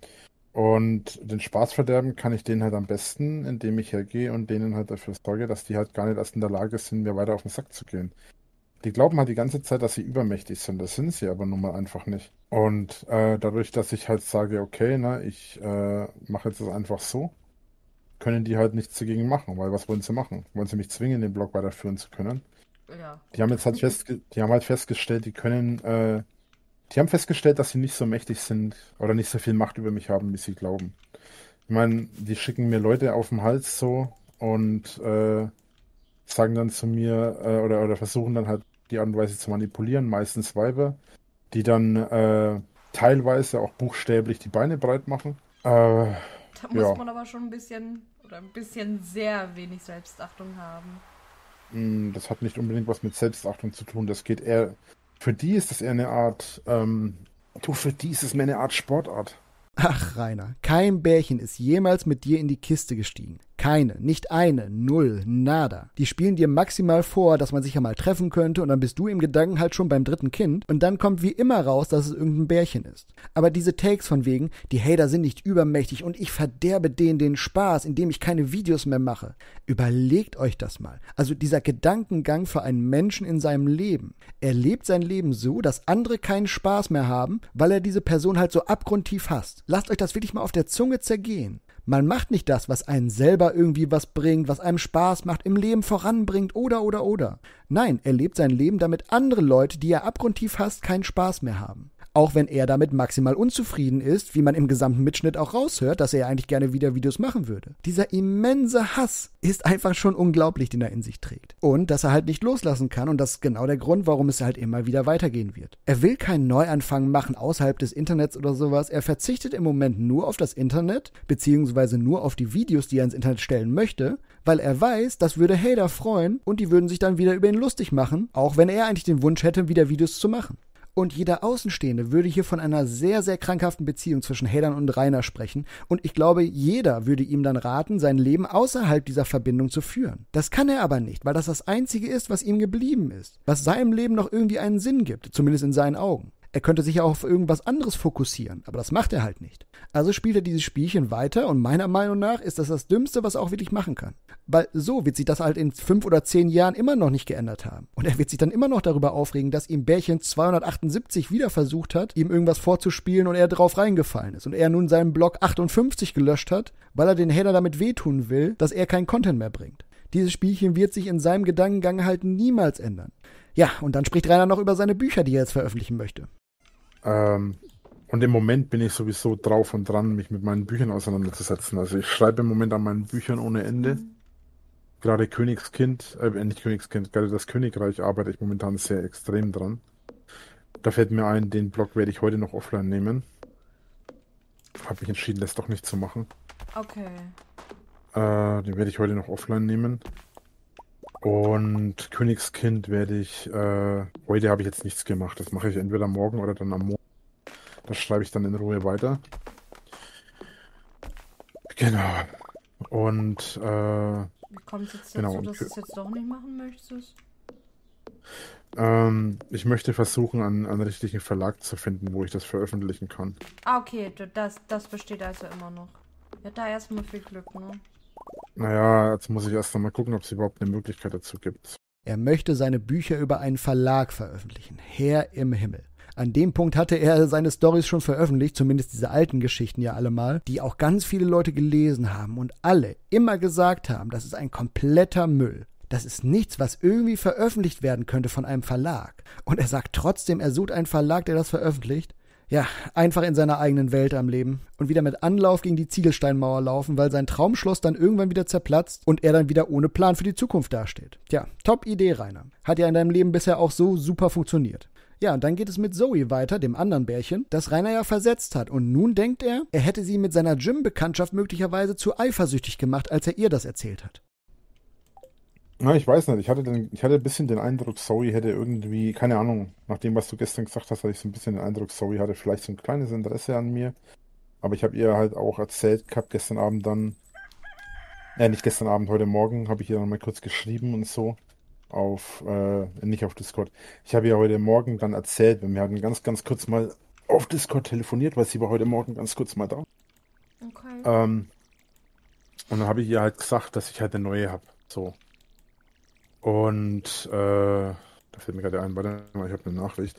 Und den Spaß verderben kann ich denen halt am besten, indem ich hergehe und denen halt dafür sorge, dass die halt gar nicht erst in der Lage sind, mir weiter auf den Sack zu gehen. Die glauben halt die ganze Zeit, dass sie übermächtig sind. Das sind sie aber nun mal einfach nicht. Und dadurch, dass ich halt sage, okay, ich mache jetzt das einfach so, können die halt nichts dagegen machen. Weil was wollen sie machen? Wollen sie mich zwingen, den Blog weiterführen zu können? Ja. Die haben jetzt halt festgestellt, die haben festgestellt, dass sie nicht so mächtig sind oder nicht so viel Macht über mich haben, wie sie glauben. Ich meine, die schicken mir Leute auf den Hals so und sagen dann zu mir oder versuchen dann halt die Art und Weise zu manipulieren, meistens Weiber, die dann teilweise auch buchstäblich die Beine breit machen. Da muss man aber schon ein bisschen sehr wenig Selbstachtung haben. Das hat nicht unbedingt was mit Selbstachtung zu tun. Das geht eher, für die ist das eher eine Art, für die ist es mehr eine Art Sportart. Ach, Rainer, kein Bärchen ist jemals mit dir in die Kiste gestiegen. Keine, nicht eine, null, nada. Die spielen dir maximal vor, dass man sich ja mal treffen könnte und dann bist du im Gedanken halt schon beim 3. Kind und dann kommt wie immer raus, dass es irgendein Bärchen ist. Aber diese Takes von wegen, die Hater sind nicht übermächtig und ich verderbe denen den Spaß, indem ich keine Videos mehr mache. Überlegt euch das mal. Also dieser Gedankengang für einen Menschen in seinem Leben. Er lebt sein Leben so, dass andere keinen Spaß mehr haben, weil er diese Person halt so abgrundtief hasst. Lasst euch das wirklich mal auf der Zunge zergehen. Man macht nicht das, was einen selber irgendwie was bringt, was einem Spaß macht, im Leben voranbringt oder. Nein, er lebt sein Leben, damit andere Leute, die er abgrundtief hasst, keinen Spaß mehr haben. Auch wenn er damit maximal unzufrieden ist, wie man im gesamten Mitschnitt auch raushört, dass er eigentlich gerne wieder Videos machen würde. Dieser immense Hass ist einfach schon unglaublich, den er in sich trägt. Und dass er halt nicht loslassen kann und das ist genau der Grund, warum es halt immer wieder weitergehen wird. Er will keinen Neuanfang machen außerhalb des Internets oder sowas. Er verzichtet im Moment nur auf das Internet, beziehungsweise nur auf die Videos, die er ins Internet stellen möchte, weil er weiß, das würde Hater freuen und die würden sich dann wieder über ihn lustig machen, auch wenn er eigentlich den Wunsch hätte, wieder Videos zu machen. Und jeder Außenstehende würde hier von einer sehr, sehr krankhaften Beziehung zwischen Hatern und Rainer sprechen. Und ich glaube, jeder würde ihm dann raten, sein Leben außerhalb dieser Verbindung zu führen. Das kann er aber nicht, weil das Einzige ist, was ihm geblieben ist. Was seinem Leben noch irgendwie einen Sinn gibt, zumindest in seinen Augen. Er könnte sich ja auch auf irgendwas anderes fokussieren, aber das macht er halt nicht. Also spielt er dieses Spielchen weiter und meiner Meinung nach ist das das Dümmste, was er auch wirklich machen kann. Weil so wird sich das halt in 5 oder 10 Jahren immer noch nicht geändert haben. Und er wird sich dann immer noch darüber aufregen, dass ihm Bärchen 278 wieder versucht hat, ihm irgendwas vorzuspielen und er drauf reingefallen ist. Und er nun seinen Blog 58 gelöscht hat, weil er den Hater damit wehtun will, dass er keinen Content mehr bringt. Dieses Spielchen wird sich in seinem Gedankengang halt niemals ändern. Ja, und dann spricht Rainer noch über seine Bücher, die er jetzt veröffentlichen möchte. Und im Moment bin ich sowieso drauf und dran, mich mit meinen Büchern auseinanderzusetzen. Also ich schreibe im Moment an meinen Büchern ohne Ende. Gerade nicht Königskind, gerade das Königreich arbeite ich momentan sehr extrem dran. Da fällt mir ein, den Blog werde ich heute noch offline nehmen. Habe mich entschieden, das doch nicht zu machen. Okay. Den werde ich heute noch offline nehmen. Und Königskind werde ich, heute habe ich jetzt nichts gemacht. Das mache ich entweder morgen oder dann am Montag. Das schreibe ich dann in Ruhe weiter. Genau. Und, Wie kommt es jetzt dazu, dass du es jetzt doch nicht machen möchtest? ich möchte versuchen, einen richtigen Verlag zu finden, wo ich das veröffentlichen kann. Ah, okay, das besteht also immer noch. Ja, da erstmal viel Glück, ne? Naja, jetzt muss ich erst einmal gucken, ob es überhaupt eine Möglichkeit dazu gibt. Er möchte seine Bücher über einen Verlag veröffentlichen. Herr im Himmel. An dem Punkt hatte er seine Storys schon veröffentlicht, zumindest diese alten Geschichten ja alle mal, die auch ganz viele Leute gelesen haben und alle immer gesagt haben, das ist ein kompletter Müll. Das ist nichts, was irgendwie veröffentlicht werden könnte von einem Verlag. Und er sagt trotzdem, er sucht einen Verlag, der das veröffentlicht. Ja, einfach in seiner eigenen Welt am Leben und wieder mit Anlauf gegen die Ziegelsteinmauer laufen, weil sein Traumschloss dann irgendwann wieder zerplatzt und er dann wieder ohne Plan für die Zukunft dasteht. Tja, top Idee, Rainer. Hat ja in deinem Leben bisher auch so super funktioniert. Ja, und dann geht es mit Zoe weiter, dem anderen Bärchen, das Rainer ja versetzt hat. Und nun denkt er hätte sie mit seiner Gym-Bekanntschaft möglicherweise zu eifersüchtig gemacht, als er ihr das erzählt hat. Na, ich weiß nicht. Ich hatte ein bisschen den Eindruck, Zoe hätte irgendwie, keine Ahnung, nach dem, was du gestern gesagt hast, hatte ich so ein bisschen den Eindruck, Zoe hatte vielleicht so ein kleines Interesse an mir. Aber ich habe ihr halt auch erzählt gehabt, gestern Abend dann, nicht gestern Abend, heute Morgen habe ich ihr dann mal kurz geschrieben und so. Nicht auf Discord. Ich habe ihr heute Morgen dann erzählt, wir hatten ganz, ganz kurz mal auf Discord telefoniert, weil sie war heute Morgen ganz kurz mal da. Okay. Und dann habe ich ihr halt gesagt, dass ich halt eine neue habe. So. Und da fällt mir gerade ein, warte mal, ich habe eine Nachricht.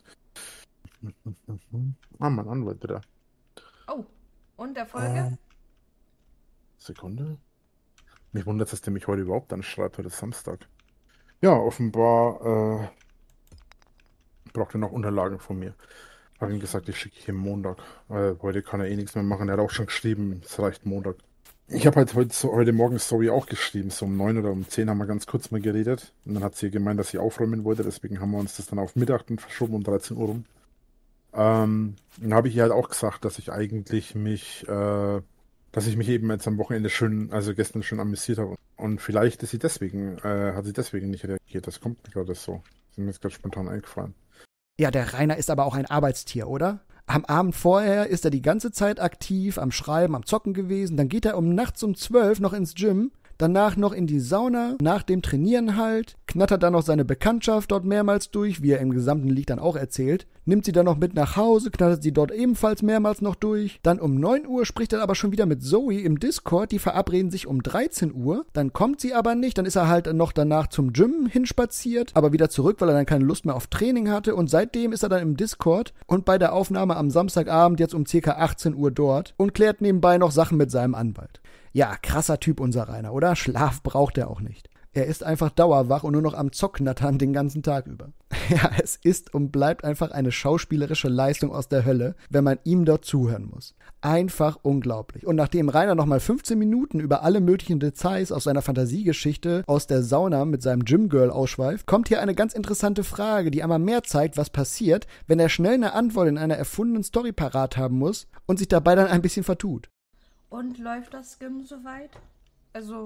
Mein Anwalt wieder. Oh, und Erfolge? Sekunde. Mich wundert es, dass der mich heute überhaupt anschreibt, heute ist Samstag. Ja, offenbar braucht er noch Unterlagen von mir. Habe ihm gesagt, ich schicke ihm Montag. Heute kann er eh nichts mehr machen. Er hat auch schon geschrieben, es reicht Montag. Ich habe halt heute Morgen Story auch geschrieben. So um 9 oder um 10 haben wir ganz kurz mal geredet. Und dann hat sie gemeint, dass sie aufräumen wollte. Deswegen haben wir uns das dann auf Mittag dann verschoben, um 13 Uhr rum. Dann habe ich ihr halt auch gesagt, dass ich eigentlich dass ich mich eben jetzt am Wochenende gestern schön amüsiert habe. Und vielleicht hat sie deswegen nicht reagiert. Das kommt mir gerade so. Das ist mir jetzt gerade spontan eingefallen. Ja, der Rainer ist aber auch ein Arbeitstier, oder? Am Abend vorher ist er die ganze Zeit aktiv, am Schreiben, am Zocken gewesen. Dann geht er nachts um 12 noch ins Gym. Danach noch in die Sauna, nach dem Trainieren halt, knattert dann noch seine Bekanntschaft dort mehrmals durch, wie er im gesamten Lied dann auch erzählt, nimmt sie dann noch mit nach Hause, knattert sie dort ebenfalls mehrmals noch durch, dann um 9 Uhr spricht er aber schon wieder mit Zoe im Discord, die verabreden sich um 13 Uhr, dann kommt sie aber nicht, dann ist er halt noch danach zum Gym hinspaziert, aber wieder zurück, weil er dann keine Lust mehr auf Training hatte und seitdem ist er dann im Discord und bei der Aufnahme am Samstagabend jetzt um ca. 18 Uhr dort und klärt nebenbei noch Sachen mit seinem Anwalt. Ja, krasser Typ unser Rainer, oder? Schlaf braucht er auch nicht. Er ist einfach dauerwach und nur noch am Zocknattern den ganzen Tag über. Ja, es ist und bleibt einfach eine schauspielerische Leistung aus der Hölle, wenn man ihm dort zuhören muss. Einfach unglaublich. Und nachdem Rainer nochmal 15 Minuten über alle möglichen Details aus seiner Fantasiegeschichte aus der Sauna mit seinem Gymgirl ausschweift, kommt hier eine ganz interessante Frage, die einmal mehr zeigt, was passiert, wenn er schnell eine Antwort in einer erfundenen Story parat haben muss und sich dabei dann ein bisschen vertut. Und läuft das Gym soweit? Also,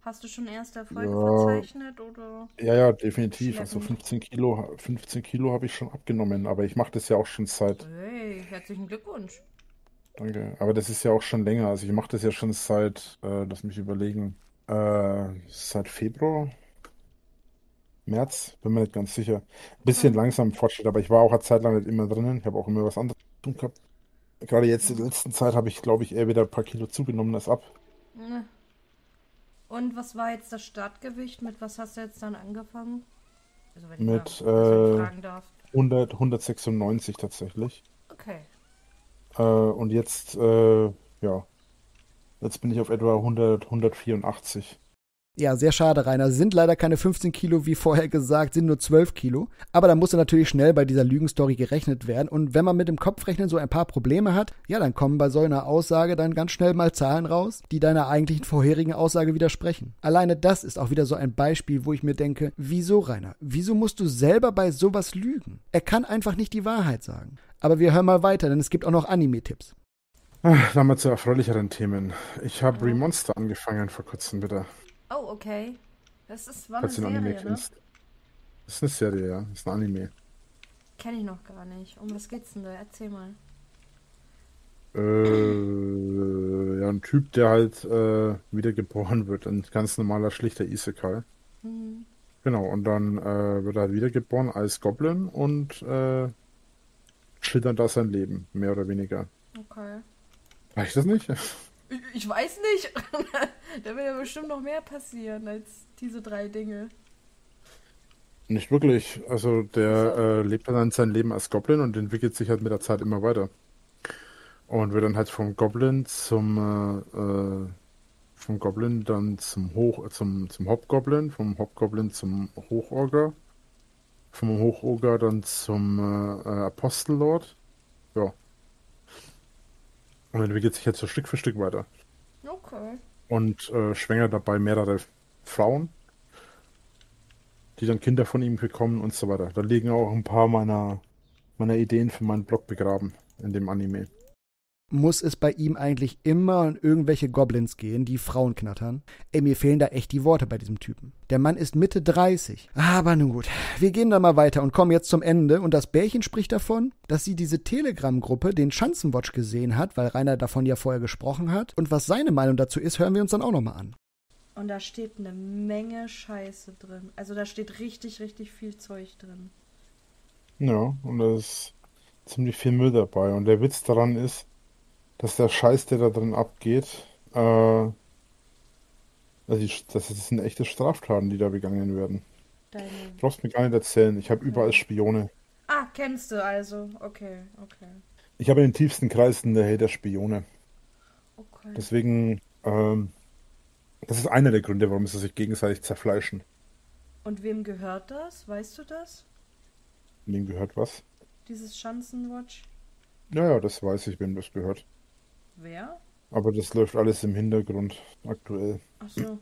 Hast du schon erste Erfolge Ja, verzeichnet oder ja, definitiv. Also schleppend? 15 Kilo habe ich schon abgenommen, aber ich mache das ja auch schon seit, Hey, herzlichen Glückwunsch. danke, aber das ist ja auch schon länger. Also ich mache das ja schon seit, lass mich überlegen, seit Februar, März, bin mir nicht ganz sicher. Bisschen Okay. langsam im Fortschritt, aber ich war auch eine Zeit lang nicht immer drinnen. Ich habe auch immer was anderes zu tun gehabt. Gerade jetzt in der Ja. letzten Zeit habe ich, glaube ich, eher wieder ein paar Kilo zugenommen als ab. Ne. Und was war jetzt das Startgewicht? Mit was hast du jetzt dann angefangen? Also Mit wenn ich fragen darf. 196 tatsächlich. Okay. Und jetzt, ja, jetzt bin ich auf etwa 184. Ja, sehr schade, Rainer. Sind leider keine 15 Kilo, wie vorher gesagt, sind nur 12 Kilo. Aber da musste natürlich schnell bei dieser Lügenstory gerechnet werden. Und wenn man mit dem Kopfrechnen so ein paar Probleme hat, ja, dann kommen bei so einer Aussage dann ganz schnell mal Zahlen raus, die deiner eigentlichen vorherigen Aussage widersprechen. Alleine das ist auch wieder so ein Beispiel, wo ich mir denke, wieso, Rainer? Wieso musst du selber bei sowas lügen? Er kann einfach nicht die Wahrheit sagen. Aber wir hören mal weiter, denn es gibt auch noch Anime-Tipps. Dann mal zu erfreulicheren Themen. Ich habe Ja. Remonster angefangen vor kurzem wieder, Oh, okay. War eine falls du den Anime Serie, ne? kennst. Das ist eine Serie, ja. Das ist ein Anime. Kenne ich noch gar nicht. Um was geht's denn da? Erzähl mal. Ja, ein Typ, der halt wiedergeboren wird. Ein ganz normaler, schlichter Isekai. Hm, Genau, und dann wird er halt wiedergeboren als Goblin und schildert da sein Leben, mehr oder weniger. okay. Reicht das nicht? Ich weiß nicht. Da wird ja bestimmt noch mehr passieren als diese 3 Dinge. Nicht wirklich. Also der Also, lebt dann sein Leben als Goblin und entwickelt sich halt mit der Zeit immer weiter. Und wird dann halt vom Goblin dann zum Hobgoblin, vom Hobgoblin zum Hochogre, vom Hochogre dann zum Apostellord. Ja, und entwickelt sich jetzt so Stück für Stück weiter. okay. Und schwängert dabei mehrere Frauen, die dann Kinder von ihm bekommen und so weiter. Da liegen auch ein paar meiner Ideen für meinen Blog begraben in dem Anime. Muss es bei ihm eigentlich immer um irgendwelche Goblins gehen, die Frauen knattern? Ey, mir fehlen da echt die Worte bei diesem Typen. Der Mann ist Mitte 30. Aber nun gut, wir gehen dann mal weiter und kommen jetzt zum Ende. Und das Bärchen spricht davon, dass sie diese Telegram-Gruppe, den Schanzenwatch, gesehen hat, weil Rainer davon ja vorher gesprochen hat. Und was seine Meinung dazu ist, hören wir uns dann auch nochmal an. Und da steht eine Menge Scheiße drin. Also da steht richtig, richtig viel Zeug drin. Ja, und da ist ziemlich viel Müll dabei. Und der Witz daran ist, dass der Scheiß, der da drin abgeht, das sind echte Straftaten, die da begangen werden. Deine. Du brauchst mir gar nicht erzählen, ich habe überall Okay. Spione. Ah, kennst du also. Okay, okay. Ich habe in den tiefsten Kreisen der Hater Spione. Okay. Deswegen, das ist einer der Gründe, warum sie sich gegenseitig zerfleischen. Und wem gehört das? Weißt du das? Wem gehört was? Dieses Schanzenwatch? Ja, das weiß ich, wem das gehört. Wer? Aber das läuft alles im Hintergrund aktuell. Ach so.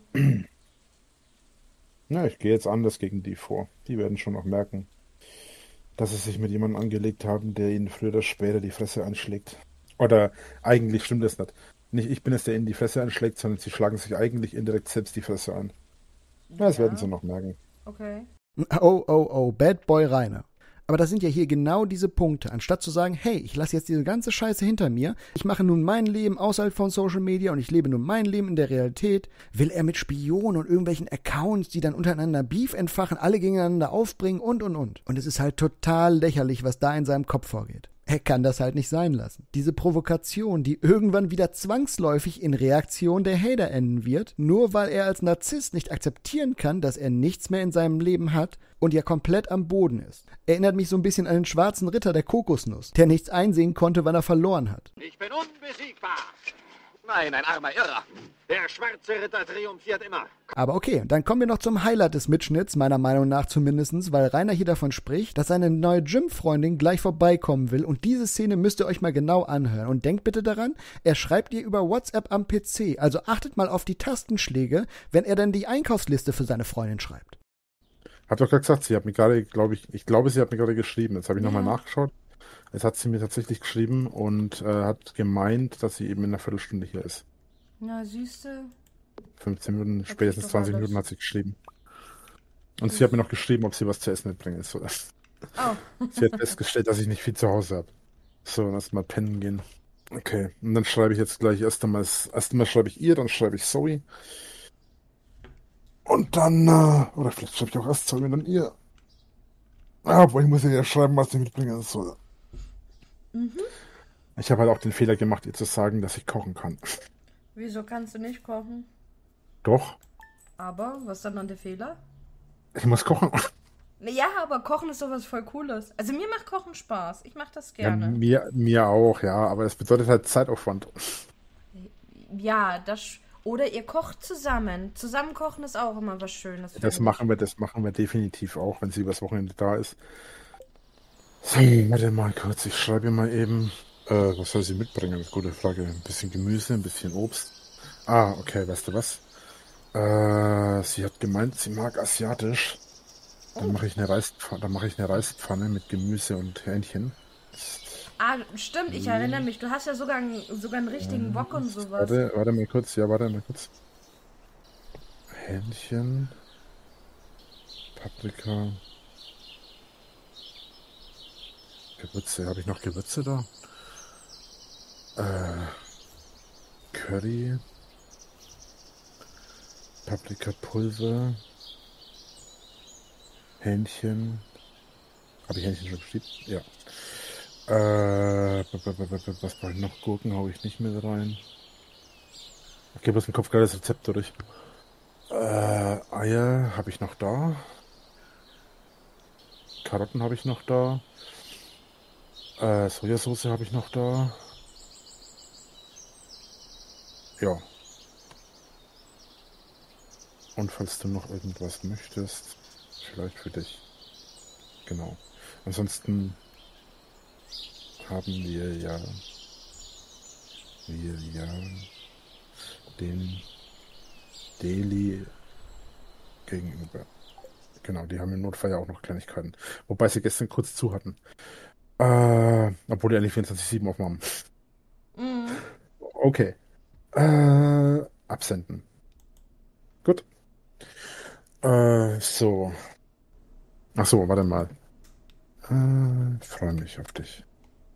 Ja, ich gehe jetzt anders gegen die vor. Die werden schon noch merken, dass sie sich mit jemandem angelegt haben, der ihnen früher oder später die Fresse einschlägt. Oder eigentlich stimmt das nicht. Nicht ich bin es, der ihnen die Fresse einschlägt, sondern sie schlagen sich eigentlich indirekt selbst die Fresse ein. Ja, das werden sie Ja, noch merken. okay. Oh, oh, oh, Bad Boy Rainer. Aber das sind ja hier genau diese Punkte. Anstatt zu sagen, hey, ich lasse jetzt diese ganze Scheiße hinter mir, ich mache nun mein Leben außerhalb von Social Media und ich lebe nun mein Leben in der Realität, will er mit Spionen und irgendwelchen Accounts, die dann untereinander Beef entfachen, alle gegeneinander aufbringen und. Und es ist halt total lächerlich, was da in seinem Kopf vorgeht. Er kann das halt nicht sein lassen. Diese Provokation, die irgendwann wieder zwangsläufig in Reaktion der Hater enden wird, nur weil er als Narzisst nicht akzeptieren kann, dass er nichts mehr in seinem Leben hat und ja komplett am Boden ist. Erinnert mich so ein bisschen an den schwarzen Ritter der Kokosnuss, der nichts einsehen konnte, wann er verloren hat. Ich bin unbesiegbar. Nein, ein armer Irrer. Der schwarze Ritter triumphiert immer. Aber okay, dann kommen wir noch zum Highlight des Mitschnitts, meiner Meinung nach zumindest, weil Rainer hier davon spricht, dass seine neue Gym-Freundin gleich vorbeikommen will und diese Szene müsst ihr euch mal genau anhören. Und denkt bitte daran, er schreibt ihr über WhatsApp am PC, also achtet mal auf die Tastenschläge, wenn er dann die Einkaufsliste für seine Freundin schreibt. Hat doch gerade gesagt, sie hat mir gerade, ich glaube, sie hat mir gerade geschrieben. Jetzt habe ich nochmal Ja. nachgeschaut. Jetzt hat sie mir tatsächlich geschrieben und hat gemeint, dass sie eben in einer Viertelstunde hier ist. Na, süße. 15 Minuten, Okay, spätestens doch 20 alles. Minuten hat sie geschrieben. Und sie hat mir noch geschrieben, ob sie was zu essen mitbringen ist. Oh. Sie hat festgestellt, dass ich nicht viel zu Hause habe. So, lass mal pennen gehen. Okay, und dann schreibe ich jetzt gleich erst einmal schreibe ich ihr, dann schreibe ich Zoe. Und dann, oder vielleicht schreibe ich auch erst Zoe und dann ihr. Obwohl ich muss ja schreiben, was sie mitbringen soll. Ich habe halt auch den Fehler gemacht, ihr zu sagen, dass ich kochen kann. Wieso kannst du nicht kochen? Doch, Aber, was ist dann der Fehler? ich muss kochen. Ja, aber Kochen ist sowas voll Cooles. Also mir macht Kochen Spaß. Ich mache das Ja, gerne. mir auch, ja, aber das bedeutet halt Zeitaufwand. Ja, oder ihr kocht zusammen. Zusammen kochen ist auch immer was Schönes. Das finde ich. machen wir definitiv auch, wenn sie übers Wochenende da ist. So, warte mal kurz, ich schreibe ihr mal eben. Was soll sie mitbringen? Das ist eine gute Frage. Ein bisschen Gemüse, ein bisschen Obst. Ah, okay, weißt du was? Sie hat gemeint, sie mag asiatisch. Dann mache ich eine Reispfanne mit Gemüse und Hähnchen. Ah, stimmt, ich erinnere mich. Du hast ja sogar einen richtigen Wok und sowas. Warte mal kurz. Hähnchen, Paprika, Gewürze. Habe ich noch Gewürze da? Curry, Paprikapulver, Hähnchen. Habe ich Hähnchen schon beschrieben? Ja. Was brauche ich noch? Gurken haue ich nicht mit rein. Okay, bloß im Kopf gerade das Rezept durch. Eier habe ich noch da. Karotten habe ich noch da. Sojasauce habe ich noch da. Ja. Und falls du noch irgendwas möchtest, vielleicht für dich. Genau. Ansonsten haben wir ja den Deli gegenüber. Genau, die haben im Notfall ja auch noch Kleinigkeiten. Wobei sie gestern kurz zu hatten. Obwohl die eigentlich 24/7 aufmachen. Mhm. Okay. Absenden. Gut. So. Ach so, warte mal. Ich freue mich auf dich.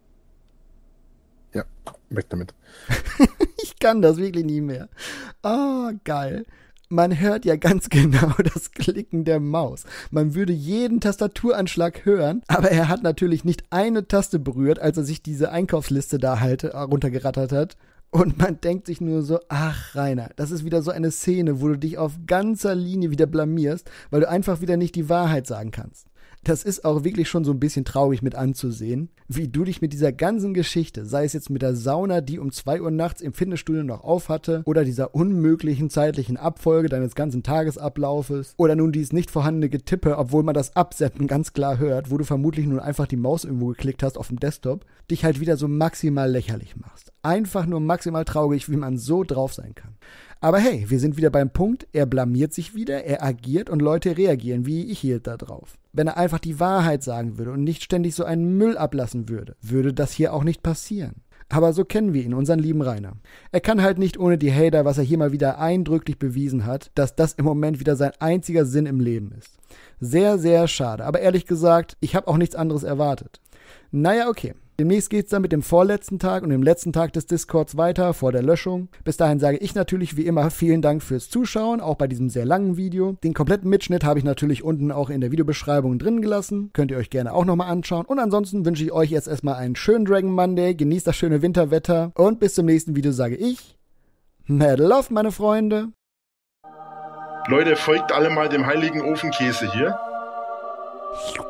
Ja, weg damit. Ich kann das wirklich nie mehr. Ah, geil. Man hört ja ganz genau das Klicken der Maus. Man würde jeden Tastaturanschlag hören, aber er hat natürlich nicht eine Taste berührt, als er sich diese Einkaufsliste da halt runtergerattert hat. Und man denkt sich nur so, ach Rainer, das ist wieder so eine Szene, wo du dich auf ganzer Linie wieder blamierst, weil du einfach wieder nicht die Wahrheit sagen kannst. Das ist auch wirklich schon so ein bisschen traurig mit anzusehen, wie du dich mit dieser ganzen Geschichte, sei es jetzt mit der Sauna, die um 2 Uhr nachts im Fitnessstudio noch auf hatte, oder dieser unmöglichen zeitlichen Abfolge deines ganzen Tagesablaufes, oder nun dieses nicht vorhandene Getippe, obwohl man das Absenden ganz klar hört, wo du vermutlich nur einfach die Maus irgendwo geklickt hast auf dem Desktop, dich halt wieder so maximal lächerlich machst. Einfach nur maximal traurig, wie man so drauf sein kann. Aber hey, wir sind wieder beim Punkt, er blamiert sich wieder, er agiert und Leute reagieren, wie ich hier da drauf. Wenn er einfach die Wahrheit sagen würde und nicht ständig so einen Müll ablassen würde, würde das hier auch nicht passieren. Aber so kennen wir ihn, unseren lieben Rainer. Er kann halt nicht ohne die Hater, was er hier mal wieder eindrücklich bewiesen hat, dass das im Moment wieder sein einziger Sinn im Leben ist. Sehr, sehr schade. Aber ehrlich gesagt, ich habe auch nichts anderes erwartet. Naja, okay. Demnächst geht's dann mit dem vorletzten Tag und dem letzten Tag des Discords weiter, vor der Löschung. Bis dahin sage ich natürlich wie immer vielen Dank fürs Zuschauen, auch bei diesem sehr langen Video. Den kompletten Mitschnitt habe ich natürlich unten auch in der Videobeschreibung drin gelassen. Könnt ihr euch gerne auch nochmal anschauen. Und ansonsten wünsche ich euch jetzt erstmal einen schönen Dragon Monday, genießt das schöne Winterwetter und bis zum nächsten Video sage ich, Mad Love, meine Freunde. Leute, folgt alle mal dem heiligen Ofenkäse hier.